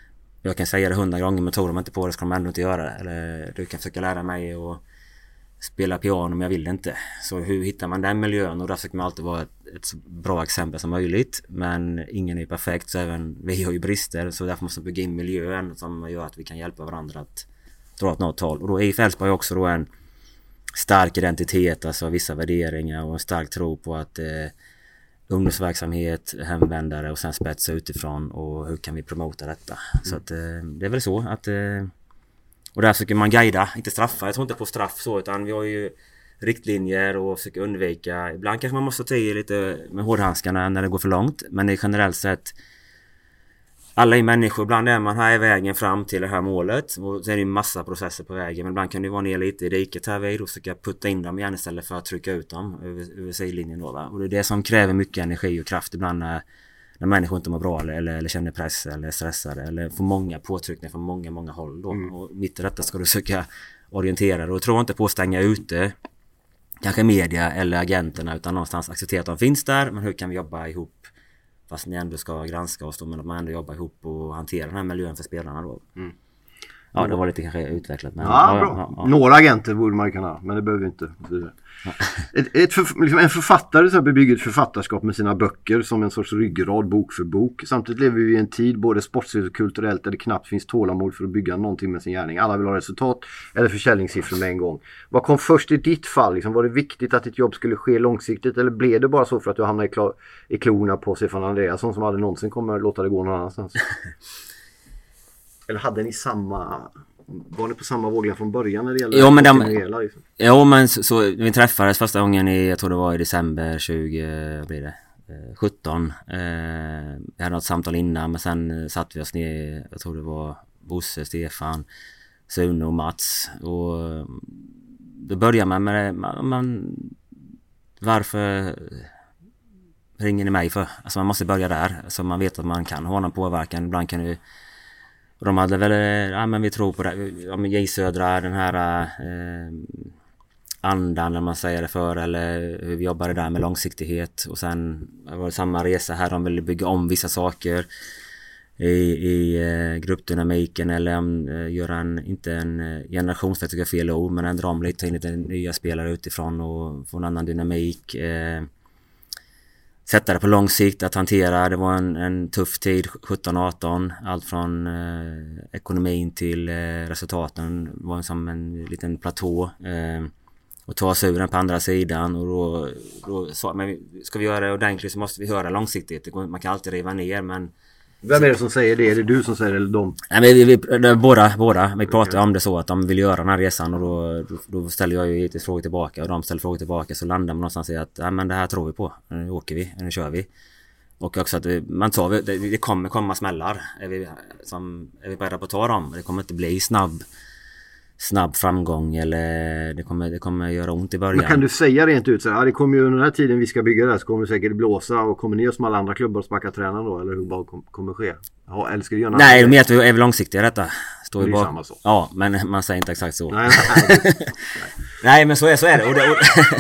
jag kan säga det 100 gånger, men tror de inte på det ska de ändå inte göra det. Eller du kan försöka lära mig att spela piano, men jag vill inte. Så hur hittar man den miljön? Och där försöker man alltid vara ett så bra exempel som möjligt. Men ingen är perfekt, så även vi har ju brister. Så därför måste man bygga in miljön som gör att vi kan hjälpa varandra att dra åt något håll. Och då är IF Elfsborg också då en stark identitet, alltså vissa värderingar och en stark tro på att ungdomsverksamhet, hemvändare och sen spetsa utifrån, och hur kan vi promota detta. Så att det är väl så att och där försöker man guida, inte straffa. Jag tror inte på straff så, utan vi har ju riktlinjer och försöker undvika. Ibland kanske man måste ta i lite med hårdhandskarna när det går för långt, men det är generellt sett alla är människor. Ibland är man här i vägen fram till det här målet, och så är det en massa processer på vägen, men ibland kan det vara ner lite i diket här vid och försöka putta in dem igen istället för att trycka ut dem över sidlinjen då, va? Och det är det som kräver mycket energi och kraft ibland när människor inte mår bra eller känner press eller stressade eller får många påtryckningar från många håll då. Och mitt i detta ska du försöka orientera dig, och tror inte på att stänga ute kanske media eller agenterna, utan någonstans acceptera att de finns där, men hur kan vi jobba ihop fast ni ändå ska granska oss då, men att man ändå jobbar ihop och hantera den här miljön för spelarna då. Ja, det var lite kanske utvecklat. Men bra. Några agenter borde man kunna, men det behöver vi inte. En författare så bygger ett författarskap med sina böcker som en sorts ryggrad, bok för bok. Samtidigt lever vi i en tid, både sportsligt och kulturellt, där det knappt finns tålamod för att bygga någonting med sin gärning. Alla vill ha resultat eller försäljningssiffror med en gång. Vad kom först i ditt fall? Liksom, var det viktigt att ditt jobb skulle ske långsiktigt, eller blev det bara så för att du hamnade i klorna på Stefan Andreasson som aldrig någonsin kommer låta det gå någon annanstans? Eller hade ni var ni på samma våglängd från början när det gäller liksom? Jo, men så vi träffades första gången jag tror det var i december 2017. Jag hade något samtal innan, men sen satt vi oss ner, jag tror det var Bosse, Stefan, Sune och Mats, och då börjar man med varför ringer ni mig för? Alltså man måste börja där, så man vet att man kan ha någon påverkan. Ibland kan du. Och de hade väl, men vi tror på det, J Södra, den här andan när man säger det för, eller hur vi jobbade där med långsiktighet. Och sen var det samma resa här, de ville bygga om vissa saker i gruppdynamiken, eller göra inte en generationsstrategiska fel ord, men ändra om lite, ta in lite nya spelare utifrån och få en annan dynamik. Sätta det på lång sikt att hantera. Det var en tuff tid, 17-18. Allt från ekonomin till resultaten var som en liten platå. Och ta sig ur den på andra sidan. Och då sa men ska vi göra det ordentligt så måste vi höra långsiktigt. Man kan alltid riva ner, men... Vem är det som säger det? Är det du som säger det eller de? Nej, men båda. Vi pratar om det så att de vill göra den här resan, och då ställer jag ju lite frågor tillbaka, och de ställer frågor tillbaka, så landar man någonstans i att men det här tror vi på. Nu åker vi, nu kör vi. Och också att det kommer komma smällar. Är vi beredda på att ta dem? Det kommer inte bli snabb framgång, eller det kommer göra ont i början. Men kan du säga rent ut så här, det kommer ju under den här tiden vi ska bygga det här, så kommer det säkert blåsa, och kommer ni som alla andra klubbar att spacka tränaren då, eller hur bara kommer ske? Ja, eller ska du göra nej, de är väl långsiktiga detta. Står det ju är samma så. Ja, men man säger inte exakt så. Nej. Nej, men så är det.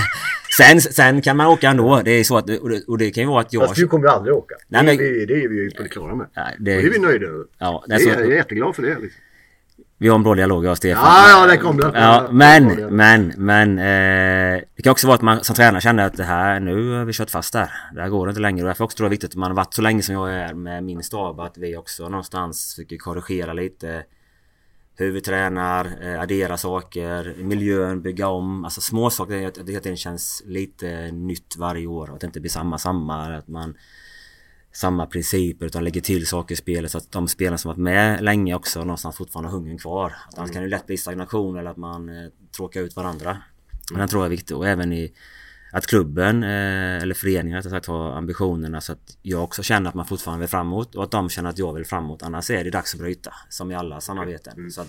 Sen kan man åka ändå. Det är så att, och det kan ju vara att jag... Fast du kommer aldrig åka. Nej, men... det är vi ju på det klara med. Nej, det är vi nöjda över. Ja, jag är jätteglad för det liksom. Vi har en bra dialog, jag och Stefan. Ja, det kom det. Ja, men det kan också vara att man som tränare känner att det här, nu har vi kört fast där. Det här går inte längre. Och därför också tror jag det är viktigt att man har varit så länge som jag är med min stab, att vi också någonstans försöker korrigera lite hur vi tränar, addera saker, miljön, bygga om. Alltså små saker, det känns lite nytt varje år. Att det inte blir samma, att man samma principer, utan lägger till saker i spelet så att de spelarna som varit med länge också någonstans fortfarande har hungern kvar. Att annars kan det lätt bli stagnation, eller att man tråkar ut varandra. Men den tror jag är viktigt, och även i att klubben eller föreningen rättare sagt har ambitionerna, så att jag också känner att man fortfarande vill framåt, och att de känner att jag vill framåt. Annars är det dags att bryta, som i alla samarbeten. Så att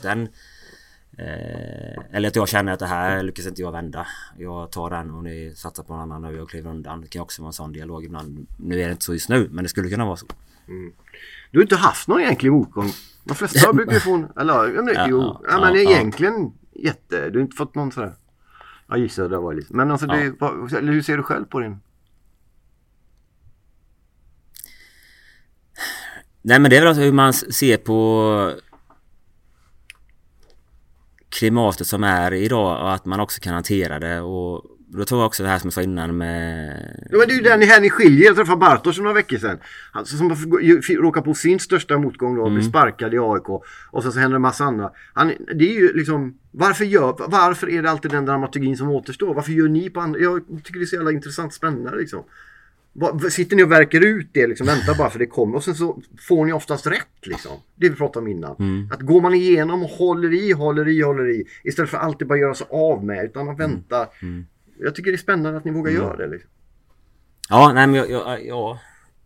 eller att jag känner att det här lyckas inte jag vända. Jag tar den och ni satsar på någon annan och jag kliver undan. Det kan också vara en sån dialog ibland. Nu är det inte så just nu, men det skulle kunna vara så. Du har inte haft någon egentlig motgång. De flesta brukar ju få men egentligen du har inte fått någon sådär. Jag gissar det var lite. Men alltså hur ser du själv på din? Nej, men det är väl alltså hur man ser på klimatet som är idag och att man också kan hantera det. Och då tror jag också det här som jag sa innan med... Ja, men det är ju den här ni skiljer. Jag träffade Bartosz för några veckor sedan. Alltså, som råkar på sin största motgång då, blir sparkad i AIK. Och så händer en massa andra. Det är ju liksom... Varför är det alltid den dramaturgin som återstår? Varför gör ni på andra? Jag tycker det är så jävla intressant, spännande liksom. Sitter ni och verkar ut det liksom, vänta bara för det kommer och sen så får ni oftast rätt liksom. Det vi pratade om innan. Att går man igenom och håller i istället för att alltid bara göra sig av med utan att vänta. Jag tycker det är spännande att ni vågar göra det liksom. Ja, nej men jag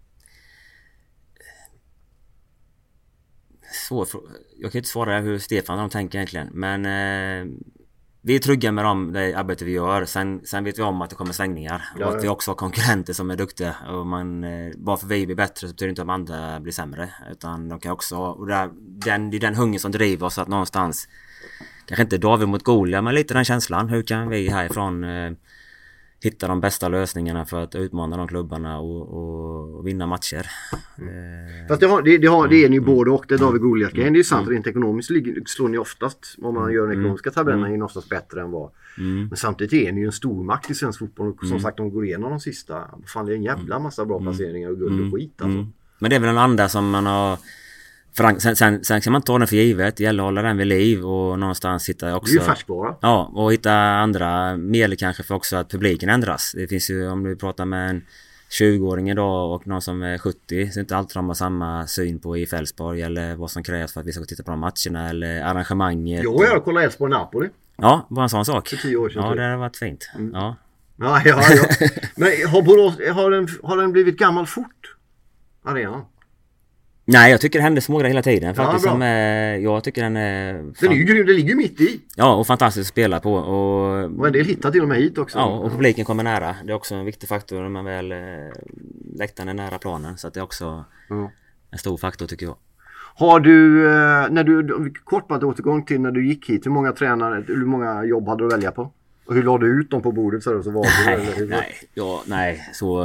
jag kan inte svara hur Stefan de tänker egentligen, men vi är trygga med det arbete vi gör. Sen vet vi om att det kommer svängningar. Ja, och att vi också har konkurrenter som är duktiga. Och bara för vi blir bättre så betyder det inte att de andra blir sämre. Utan de kan också... Och det är den hunger som driver oss att någonstans... Kanske inte David mot Goliat, men lite den känslan. Hur kan vi härifrån hitta de bästa lösningarna för att utmana de klubbarna och vinna matcher? Fast det är ni både och. Det är David Goliat-grejen. Det är ju sant. Rent ekonomiskt slår ni oftast, om man gör den ekonomiska tabellen, är ni oftast bättre än vad. Men samtidigt är ni ju en stormakt i svensk fotboll. Som sagt, de går igenom de sista. Fan, det är en jävla massa bra placeringar och guld och skit alltså. Men det är väl en anda som man har... Sen kan man ta den för givet. Det gäller att hålla den vid liv och någonstans hitta också... Det är ju färskvara. Ja, och hitta andra medel kanske för också att publiken ändras. Det finns ju, om du pratar med en 20-åring idag och någon som är 70, så inte alltid de har samma syn på i Fälsborg eller vad som krävs för att vi ska titta på de matcherna eller arrangemanget. Jo, jag kollar Elfsborg-Napoli. Ja, bara en sån sak. För 10 år sedan. Ja, det har varit fint. Ja. Ja. Men har den blivit gammal fort? Arenan? Nej, jag tycker det händer smågrejer hela tiden. Faktiskt jag tycker den är... Den är ju grym, det ligger ju mitt i. Ja, och fantastiskt att spela på. Och en del hittar till och med hit också. Ja, och publiken kommer nära. Det är också en viktig faktor när man väl läktaren är nära planen. Så att det är också en stor faktor tycker jag. Har du, kort på att återgång till när du gick hit, hur många jobb hade du att välja på? Och hur lade du ut dem på bordet så var Nej, så...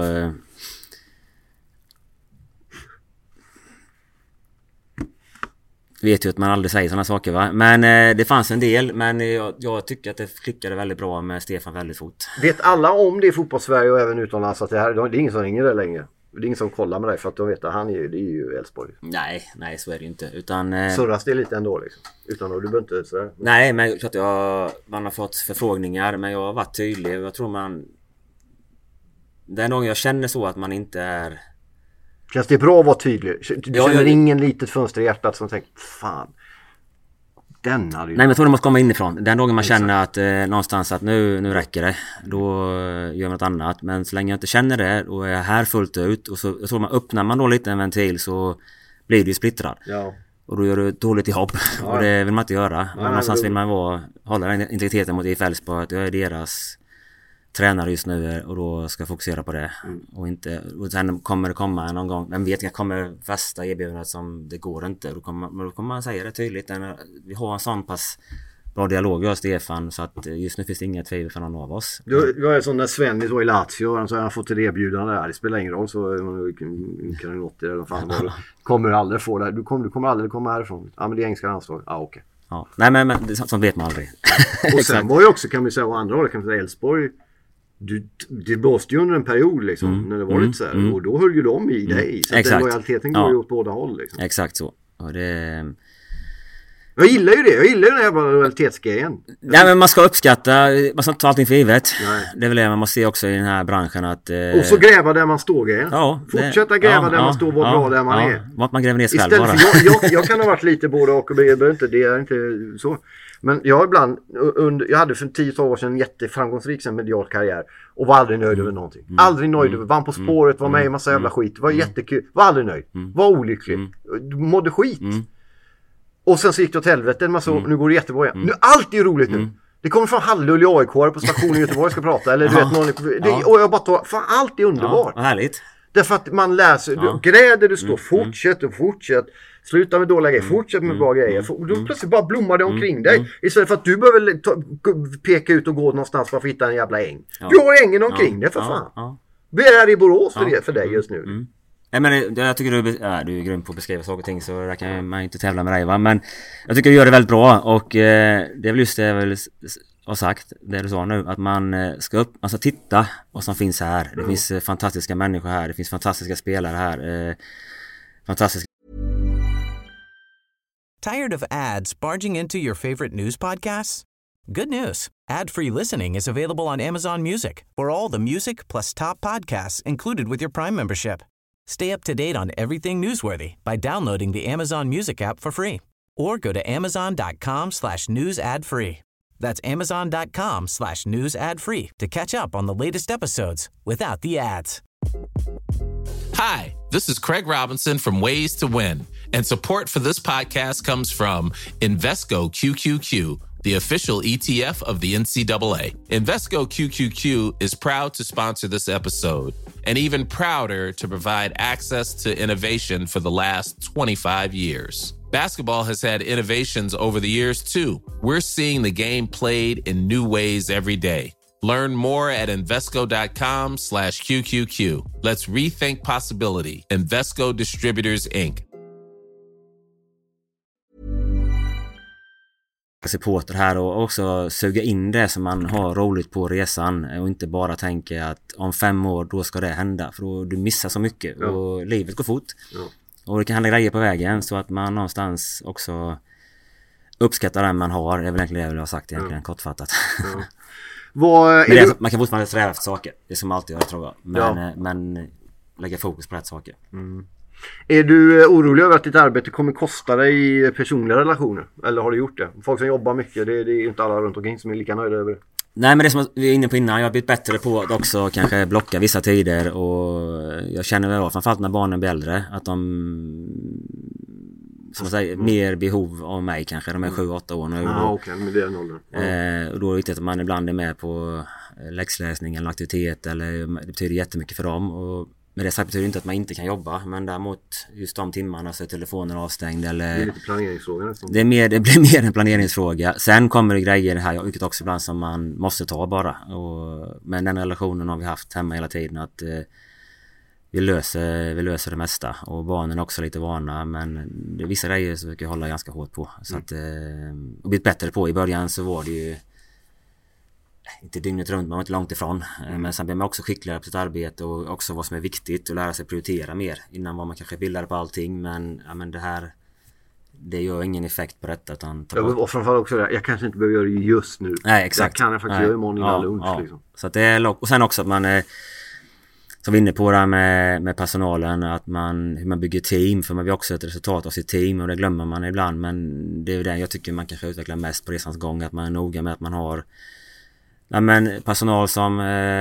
vet ju att man aldrig säger sådana saker, va? Men det fanns en del. Men jag tycker att det klickade väldigt bra med Stefan väldigt fort. Vet alla om det i fotbollssverige och även utomlands att det är ingen som ringer det längre? Det är ingen som kollar med dig för att de vet att det är ju Elfsborg. Nej, så är det ju inte. Utan, surras det lite ändå liksom? Utan att du behöver inte sådär. Nej, men så att man har fått förfrågningar. Men jag har varit tydlig. Jag tror den dagen jag känner så att man inte är... Känns det bra att vara tydlig? Du känner ingen litet fönster i hjärtat som tänker, fan, den hade ju... Nej, men jag tror det måste komma inifrån. Den dagen man känner att någonstans att nu räcker det, då gör man något annat. Men så länge jag inte känner det, då är jag här fullt ut. Och så öppnar man då lite en ventil så blir det ju splittrad. Ja. Och då gör du dåligt jobb. Ja. Och det vill man inte göra. Ja, någonstans vill man hålla den integriteten mot IF Elfsborg, att jag är deras tränare just nu och då ska jag fokusera på det och sen kommer det komma någon gång, men vet jag kommer fasta erbjudandet som det går inte, då kommer man säga det tydligt. Vi har en sån pass bra dialog jag och Stefan, så att just nu finns det inga tvivel för någon av oss. Jag är sån där Sven i Lazio, han sa jag har fått ett erbjudande där, det spelar ingen roll, så kan det något eller fan kommer du aldrig få det, du kommer aldrig komma härifrån. Ja, men det är engelska ansvar. Ja, okej. Ja, nej men sånt vet man aldrig. Och sen var ju också, kan vi säga, å andra hållet kan vi säga Elfsborg. Det blåste ju under en period liksom, när det var lite så här, och då höll ju de i dig, så att den lojaliteten går ju åt båda håll liksom. Exakt så. Och jag gillar ju det. Jag gillar ju den här lojalitetsgrejen. Nej, men man ska uppskatta, man ska inte ta allting för givet. Nej. Det är väl det man måste se också i den här branschen att... Och så gräva där man står grejen. Ja, fortsätta gräva där man står, var bra där man är. Vart man gräver ner sig själv bara. Jag kan ha varit lite både och det är inte så. Men jag hade för 10-12 år sedan en jätteframgångsrik medial karriär och var aldrig nöjd över någonting. Aldrig nöjd över, vann På spåret, var med i massa jävla skit. Var jättekul, var aldrig nöjd. Var olycklig. Mådde skit. Och sen så gick det åt helvete, nu går det jättebra igen. Nu, allt är ju roligt nu. Det kommer från Hallull i AIK på stationen i Göteborg ska prata. Eller du vet, och jag bara tar, fan allt är underbart. Ja, härligt. Därför att man läser, gräder du står, fortsätt. Sluta med dåliga grejer, fortsätt med bra grejer. Då plötsligt bara blommar det omkring dig. Istället för att du behöver peka ut och gå någonstans för att hitta en jävla äng. Du har ängen omkring det för fan. Vi är här i Borås för dig just nu. men jag tycker du är grym på att beskriva saker och ting, så där kan man inte tävla med dig, va? Men jag tycker du gör det väldigt bra, och det är väl just det jag vill ha sagt, det du sa nu, att man ska upp, alltså titta vad som finns här. Det finns fantastiska människor här, det finns fantastiska spelare här, fantastiska. Tired of ads barging into your favorite news podcasts? Good news. Ad-free listening is available on Amazon Music for all the music plus top podcasts included with your Prime membership. Stay up to date on everything newsworthy by downloading the Amazon Music app for free or go to amazon.com/news ad free. That's amazon.com/news ad free to catch up on the latest episodes without the ads. Hi, this is Craig Robinson from Ways to Win, and support for this podcast comes from Invesco QQQ, the official ETF of the NCAA. Invesco QQQ is proud to sponsor this episode, and even prouder to provide access to innovation for the last 25 years. Basketball has had innovations over the years, too. We're seeing the game played in new ways every day. Learn more at Invesco.com/QQQ. Let's rethink possibility. Invesco Distributors, Inc. Supporter här, och också suga in det som man har roligt på resan, och inte bara tänka att om 5 år då ska det hända, för då du missar så mycket, och livet går fort. Och det kan hända grejer på vägen, så att man någonstans också uppskattar det man har. Det är väl egentligen det jag vill ha sagt egentligen, kortfattat. Man kan fortfarande sträva efter saker. Det är som alltid jag tror jag. Men lägga fokus på rätt saker. Är du orolig över att ditt arbete kommer kosta dig i personliga relationer? Eller har du gjort det? Folk som jobbar mycket, det är inte alla runt omkring som är lika nöjda över det. Nej, men det som vi är inne på innan, jag har blivit bättre på att också kanske blocka vissa tider, och jag känner väl framförallt när barnen blir äldre att de, som man säger, mer behov av mig kanske. De är 7-8 år nu. Okej, men det är noll. Och då är det viktigt att man ibland är med på läxläsning eller aktivitet, eller det betyder jättemycket för dem. Och med det sagt betyder inte att man inte kan jobba, men däremot just de timmarna så är telefonen avstängd, eller... Det är lite planeringsfråga. Det blir mer en planeringsfråga. Sen kommer det grejer här, vilket också ibland som man måste ta bara. Men den relationen har vi haft hemma hela tiden, att vi löser det mesta. Och barnen är också lite vana, men det är vissa grejer som jag hålla ganska hårt på. Så att, och blivit bättre på. I början så var det ju inte dygnet runt, man var inte långt ifrån. Men sen blir man också skickligare på sitt arbete, och också vad som är viktigt, och lära sig prioritera mer. Innan var man kanske bildade på allting, men det gör ingen effekt på detta. Och framförallt också det, jag kanske inte behöver göra det just nu. Nej, exakt. Jag kan jag faktiskt göra imorgon innan lunch. Ja. Liksom. Så att det är, och sen också att man är, som vi är inne på det här med personalen, att hur man bygger team, för man vill också ett resultat av sitt team, och det glömmer man ibland, men det är ju det jag tycker man kanske utvecklar mest på resans gång, att man är noga med att man har personal som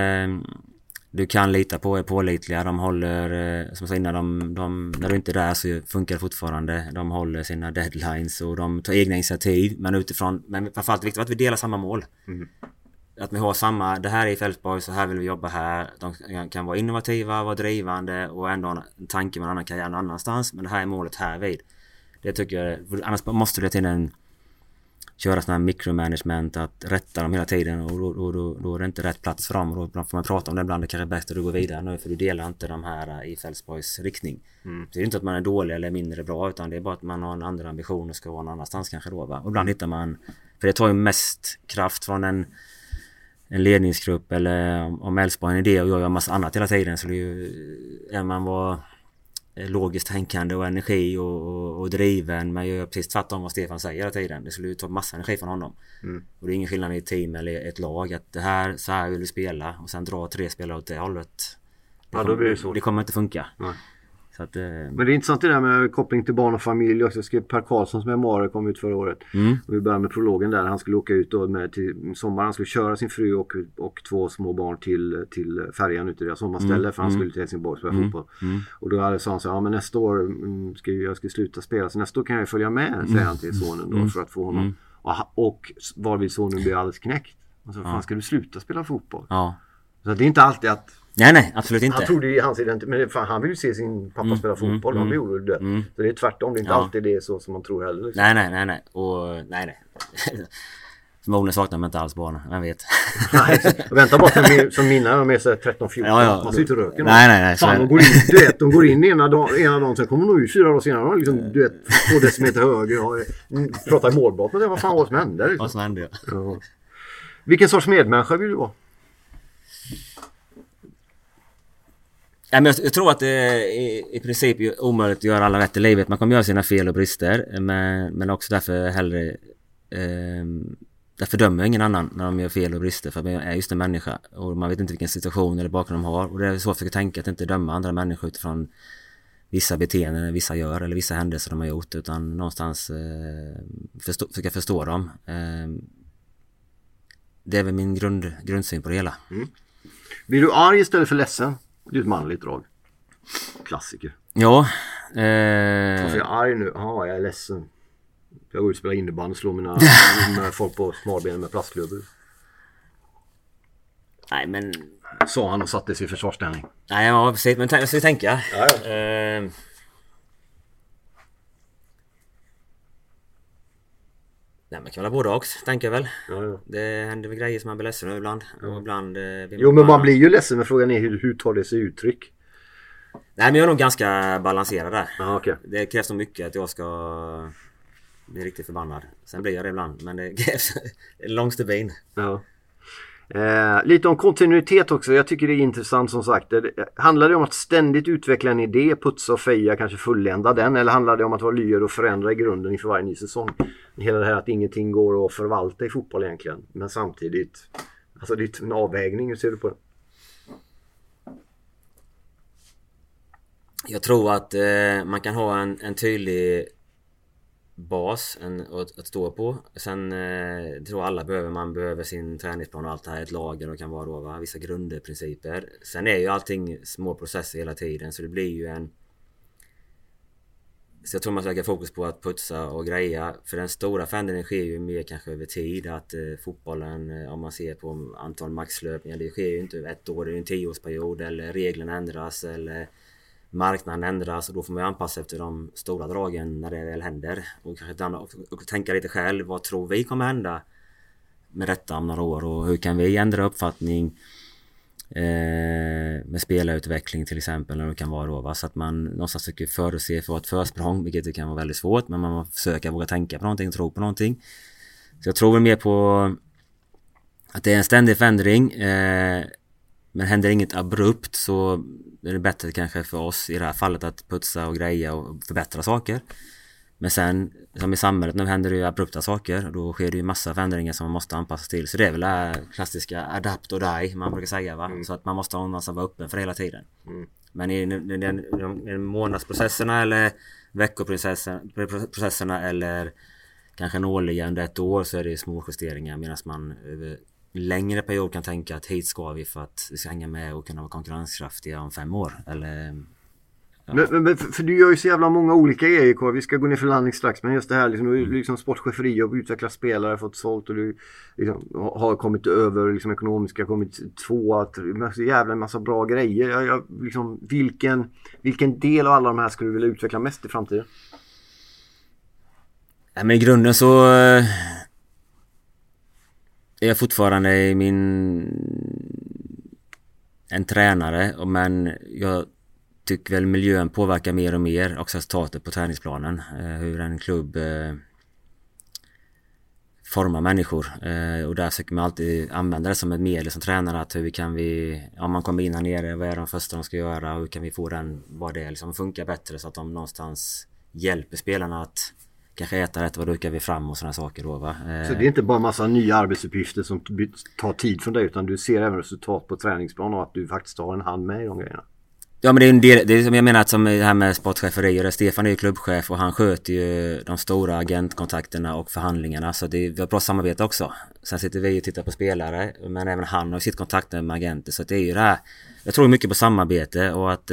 du kan lita på, är pålitliga. De håller, som jag sa innan, när du inte är där så funkar det fortfarande. De håller sina deadlines, och de tar egna initiativ, men framförallt viktigt att vi delar samma mål. Att vi har samma, det här är i Fälsborg, så här vill vi jobba här. De kan vara innovativa, vara drivande, och ändå en tanke med en annan karriär någon annanstans, men det här är målet här vid. Det tycker jag, annars måste det till köra sån här micromanagement, att rätta dem hela tiden, och då är det inte rätt plats för dem, och då får man prata om det ibland. Det kanske är bäst att du går vidare nu, för du delar inte de här i Fälsborgs riktning. Det är inte att man är dålig eller mindre bra, utan det är bara att man har en andra ambition och ska vara någon annanstans kanske då, va? Och ibland hittar man, för det tar ju mest kraft från en ledningsgrupp, eller om Elfsborg har en idé och gör en massa annat hela tiden, så det är ju, man var logiskt tänkande och energi och driven, men gör precis tvärtom vad Stefan säger hela tiden. Det skulle ju ta massa energi från honom. Och det är ingen skillnad i ett team eller ett lag, att så här vill du spela, och sen dra 3 spelare åt det hållet. Det kommer inte funka. Så att, men det är intressant det där med koppling till barn och familj. Jag skrev Per Karlssons memoarer, kom ut förra året. Och vi började med prologen där. Han skulle åka ut till sommaren. Han skulle köra sin fru och 2 små barn till färjan ute i deras sommarställe, för han skulle till Helsingborg och spela fotboll. Och då sa han så här, men nästa år jag ska sluta spela, så nästa år kan jag följa med, säger han till sonen då, för att få honom. Och var vill sonen bli alldeles knäckt. Alltså, fan, ska du sluta spela fotboll? Så det är inte alltid att... Nej, absolut inte. Han trodde i hans identitet, men fan, han vill ju se sin pappa spela fotboll. Han blir orolig. Så det är tvärtom, det är inte alltid det så som man tror heller. Liksom. Nej. Och nej. Förmodligen saknar man inte alls barnen, vem vet. Nej, vänta bara som mina, de är så 13-14. Ja. Man sitter och röker. Nej. Fan, de går in ena dagen, sen kommer de ut 4 dagar senare. Liksom, du vet, 2 decimeter högre. Pratar i målbrott, men det var fan vad som hände. Liksom. Vad som hände, ja. Vilken sorts medmänniska vill du vara? Ja, men jag tror att det är i princip är omöjligt att göra alla rätt i livet. Man kommer göra sina fel och brister. Men också därför hellre... Därför dömer jag ingen annan när de gör fel och brister. För jag är just en människa. Och man vet inte vilken situation eller bakgrund de har. Och det är så att försöka tänka att inte döma andra människor utifrån vissa beteenden vissa gör. Eller vissa händelser de har gjort. Utan någonstans försöka förstå dem. Det är väl min grundsyn på det hela. Blir du arg istället för ledsen? Det är ett manligt drag. Klassiker. Ja. Varför är jag arg nu? Ja, jag är ledsen. Jag går ut och spelar innebandy och slår mina folk på smalbenen med plastklubbor. Nej, men... Sa han och satte sig i försvarsställning. Nej, ja, precis. Men jag ska tänka. Ja. Nej, men kan vara både också, tänker jag väl. Ja. Det händer väl grejer som man blir ledsen över ibland. Och ibland jo, men man blir ju ledsen, men frågan är hur tar det sig uttryck? Nej, men jag är nog ganska balanserad där. Ja, okay. Det krävs så mycket att jag ska bli riktigt förbannad. Sen blir jag det ibland, men det krävs en lång stubin. Ja. Lite om kontinuitet också. Jag tycker det är intressant som sagt. Handlar det om att ständigt utveckla en idé, putsa och feja, kanske fullända den? Eller handlar det om att vara lyhörd och förändra i grunden inför varje ny säsong? Hela det här att ingenting går att förvalta i fotboll egentligen. Men samtidigt, alltså det är en avvägning. Hur ser du på det? Jag tror att man kan ha en tydlig bas att stå på. Sen tror alla man behöver sin träningsplan och allt det här, ett lager och kan vara då, vissa grundprinciper. Sen är ju allting små processer hela tiden, så det blir ju så jag tror man ska lägga fokus på att putsa och greja, för den stora förändringen sker ju mer kanske över tid, att fotbollen, om man ser på antal maxlöpningar, det sker ju inte över ett år, det är en 10-årsperiod, eller reglerna ändras eller marknaden ändras, och då får man ju anpassa efter de stora dragen när det väl händer, och kanske och tänka lite själv, vad tror vi kommer hända med detta om några år, och hur kan vi ändra uppfattning med spelarutveckling till exempel, när det kan vara då, va? Så att man någonstans försöker förutse för ett försprång, vilket det kan vara väldigt svårt, men man försöker våga tänka på någonting, tro på någonting. Så jag tror väl mer på att det är en ständig förändring, men händer inget abrupt så är det bättre kanske för oss i det här fallet att putsa och greja och förbättra saker. Men sen, som i samhället, nu händer det ju abrupta saker, och då sker det ju massa förändringar som man måste anpassa till. Så det är väl det klassiska adapt och die man brukar säga, va? Så att man måste ha någon som vara öppen för hela tiden. Men i de månadsprocesserna eller veckoprocesserna eller kanske en årliga under ett år, så är det små justeringar, medan man över längre period kan tänka att hit ska vi för att vi ska hänga med och kunna vara konkurrenskraftiga om 5 år. Eller, ja. Men för du gör ju så jävla många olika grejer. Vi ska gå ner för landning strax, men just det här liksom, du liksom sportcheferi och utveckla spelare, fått sålt, och du liksom, har kommit över liksom, ekonomiska, kommit 2, så jävla massa bra grejer. Liksom, vilken del av alla de här skulle du vilja utveckla mest i framtiden? Ja, men i grunden så är jag fortfarande en tränare, men jag tycker väl miljön påverkar mer och mer, också resultatet på träningsplanen, hur en klubb formar människor, och där försöker man alltid använda det som ett medel som tränare, att hur kan vi, om man kommer in här nere, vad är de första de ska göra, och hur kan vi få vad det liksom funkar bättre, så att de någonstans hjälper spelarna att kanske äta rätt, vad dukar vi fram och sådana saker då, va? Så det är inte bara massa nya arbetsuppgifter som tar tid från dig, utan du ser även resultat på träningsplan och att du faktiskt har en hand med i de grejerna. Ja, men det är en del, det är som jag menar, att som det här med sportcheferi, och Stefan är ju klubbchef och han sköter ju de stora agentkontakterna och förhandlingarna, så vi har bra samarbete också. Sen sitter vi och tittar på spelare, men även han har sitt kontakter med agenter, så det är ju det här, jag tror mycket på samarbete, och att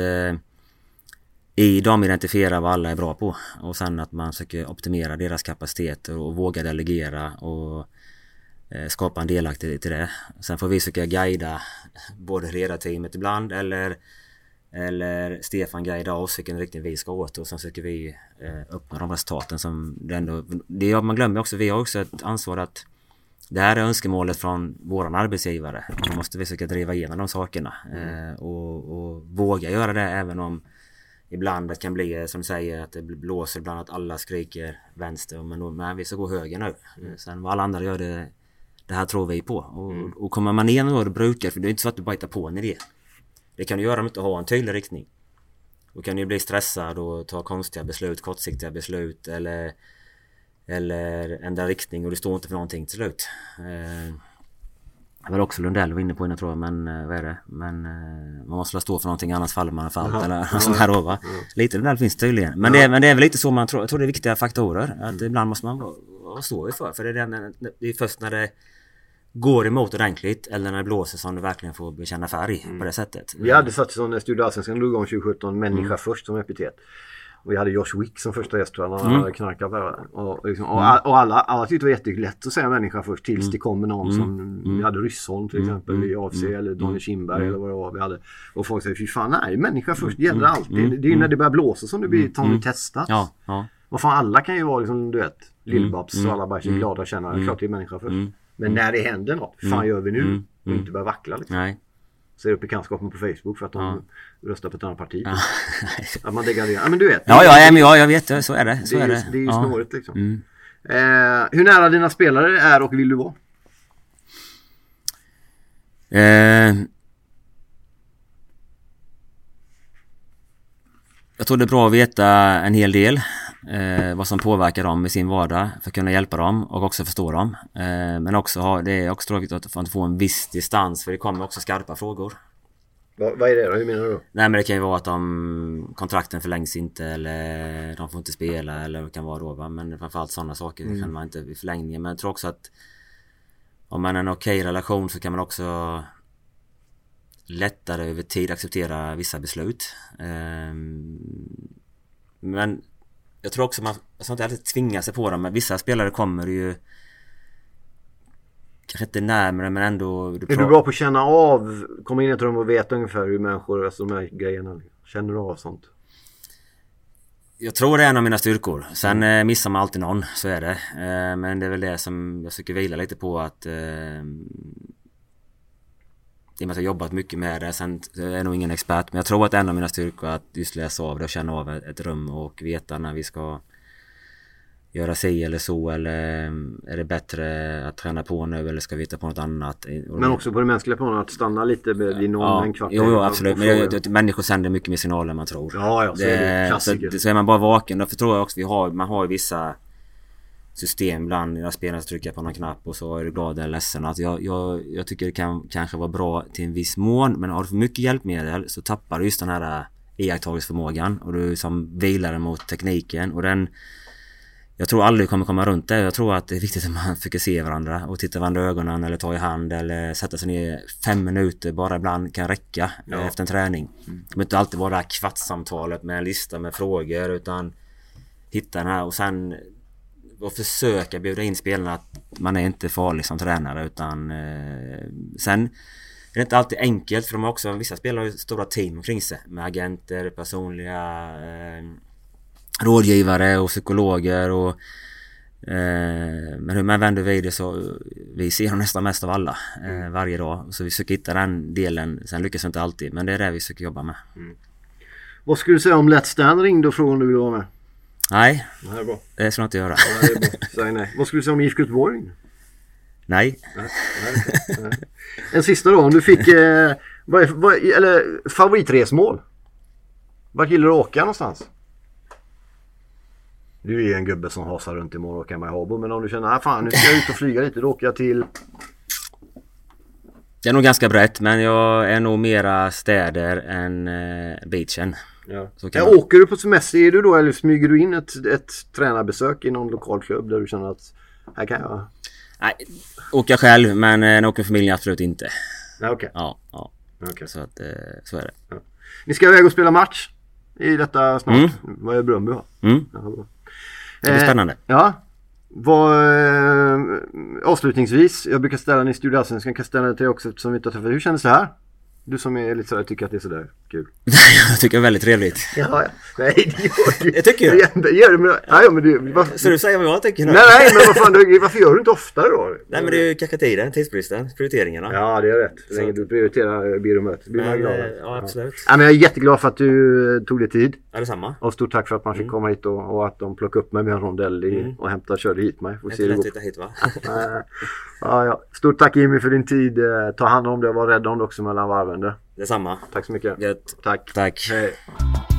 de identifierar vad alla är bra på, och sen att man försöker optimera deras kapacitet och våga delegera och skapa en delaktighet till det. Sen får vi försöka guida både ledarteamet ibland, eller Stefan guida oss vilken riktning vi ska åt, och sen försöker vi uppnå de resultaten som det ändå, man glömmer också, vi har också ett ansvar att det här är önskemålet från våran arbetsgivare. Och då måste vi försöka driva igenom de sakerna. Och våga göra det även om ibland det kan bli som du säger att det blåser ibland att alla skriker vänster. Men vi ska gå höger nu. Sen vad alla andra gör det här tror vi på. Och kommer man ner och brukar, för det är inte så att du bara hittar på en idé. Det kan du göra om du inte har en tydlig riktning. Då kan du bli stressad och ta konstiga beslut, kortsiktiga beslut eller ändra riktning och du står inte för någonting till slut. Det var också Lundell var inne på innan tror jag, men vad är det? Men man måste stå för någonting annars faller man fallt eller sånt här då va? Lite Lundell finns tydligen. Men det är väl lite så man tror det är viktiga faktorer. Att ibland måste man stå för det är först när det går emot ordentligt eller när det blåser som du verkligen får bekänna färg på det sättet. Vi hade satt sån Studio Allsvenskan drog om 2017 människa först som epitet. Och vi hade Josh Wick som första gäst tror jag, han hade knarkat där. Och alla tyckte det var jättelätt att säga människa först tills det kommer någon som vi hade Ryssholm till exempel i AFC eller Daniel Kindberg eller vad det var vi hade. Och folk säger fy fan nej, människa först gäller alltid. Det är ju när det börjar blåsa som det blir testat. Ja. Vad fan alla kan ju vara liksom du vet Lill-Babs och alla bara är så glada och känner klart det är människa först. Men när det händer något, fan gör vi nu? Och inte börja vackla liksom. Nej. Ser upp bekantskapen på Facebook för att de röstar på ett annat parti. Att man degraderar. Ja men du vet. Men jag vet det, så är det. Det är ju snårigt liksom. Hur nära dina spelare är och vill du vara? Jag tror det är bra att veta en hel del vad som påverkar dem i sin vardag för att kunna hjälpa dem och också förstå dem. Men också det är också tråkigt att få en viss distans för det kommer också skarpa frågor. Vad är det då? Hur menar du då? Nej men det kan ju vara att kontrakten förlängs inte eller de får inte spela eller det kan vara då va? Men framförallt sådana saker kan man inte i förlängningen. Men jag tror också att om man har en okej relation så kan man också lättare över tid acceptera vissa beslut. Men jag tror också man ska inte alltid tvinga sig på dem. Men vissa spelare kommer ju kanske inte närmare men ändå... Är du bra på att känna av, komma in i ett rum och veta ungefär hur människor, alltså de här grejerna, känner du av sånt? Jag tror det är en av mina styrkor. Sen missar man alltid någon, så är det. Men det är väl det som jag försöker vila lite på att... I och med att jag har jobbat mycket med det, sen är jag nog ingen expert, men jag tror att en av mina styrkor är att just läsa av det och känna av ett rum och veta när vi ska göra sig eller så, eller är det bättre att träna på nu eller ska vi hitta på något annat. Men också på det mänskliga planen att stanna lite vid någon en kvart. Jo, absolut, men människor sänder mycket mer signaler än man tror. Ja, så är det klassiker. Så är man bara vaken, då tror jag också man har vissa system ibland när spelarna trycker på någon knapp och så är du glad eller ledsen. Att jag tycker det kan kanske vara bra till en viss mån, men har du för mycket hjälpmedel så tappar du just den här iakttagelseförmågan och du som vilar mot tekniken och den jag tror aldrig kommer komma runt det. Jag tror att det är viktigt att man försöker se varandra och titta varandra i ögonen eller ta i hand eller sätta sig ner 5 minuter bara ibland kan räcka efter en träning. Det behöver inte alltid vara det här kvartssamtalet med en lista med frågor utan hitta den här och sen och försöka bjuda in spelarna att man är inte farlig som tränare utan sen är det inte alltid enkelt för de har också vissa spelare har stora team omkring sig med agenter, personliga rådgivare och psykologer och men hur man vänder vid det så vi ser dem nästan mest av alla varje dag så vi försöker hitta den delen, sen lyckas vi inte alltid men det är det vi försöker jobba med. Vad skulle du säga om Let's Stand ringde och frågade om du vill vara med? Nej, det är bra. Det ska jag inte göra. Ja, det är bra. Säg nej. Vad skulle du säga om IFK Göteborg? Nej. En sista då, om du fick eller favoritresmål. Vart gillar du åka någonstans? Du är en gubbe som hasar runt i morgon och åker med Habo, men om du känner fan nu ska jag ut och flyga lite, då åker jag till... Det är nog ganska brett, men jag är nog mera städer än beachen. Ja. Åker du på semester är du då eller smyger du in ett tränarbesök i någon lokal klubb där du känner att här kan jag... Nej, åker själv men åker familjen absolut inte. Ja, okej. Ja. Okay. Så att så är det. Ja. Ni ska iväg och spela match i detta snart. Vad är Bröndby va? Ja, det blir spännande. Ja. Avslutningsvis, jag brukar ställa den i Studio Allsvenskan, kan ställa den till dig också eftersom vi inte har träffat. Hur kändes det här? Du som är lite sådär, tycker att det är sådär kul. Jag tycker det är väldigt trevligt. Ja. Nej, det gör du. Det tycker jag. Det gör du, men... Nej, men du... Så du säger vad jag tycker nu? Nej, men vad fan, varför gör du inte oftare då? Nej, men det är ju kanske tiden, tidsbristen, prioriteringarna. Ja, det är rätt. Så länge du prioriterar biromötet blir man glad. Ja, absolut. Ja, men jag är jättegglad för att du tog dig tid. Ja, detsamma. Och stort tack för att man fick komma hit och att de plockade upp mig med en rondell och körde hit mig. Inte lätt att hitta hit, va? Ja. Stort tack Jimmy för din tid. Ta hand om det och var rädd om det också mellan varven. Detsamma. Tack så mycket. Gött. Tack. Tack. Hej.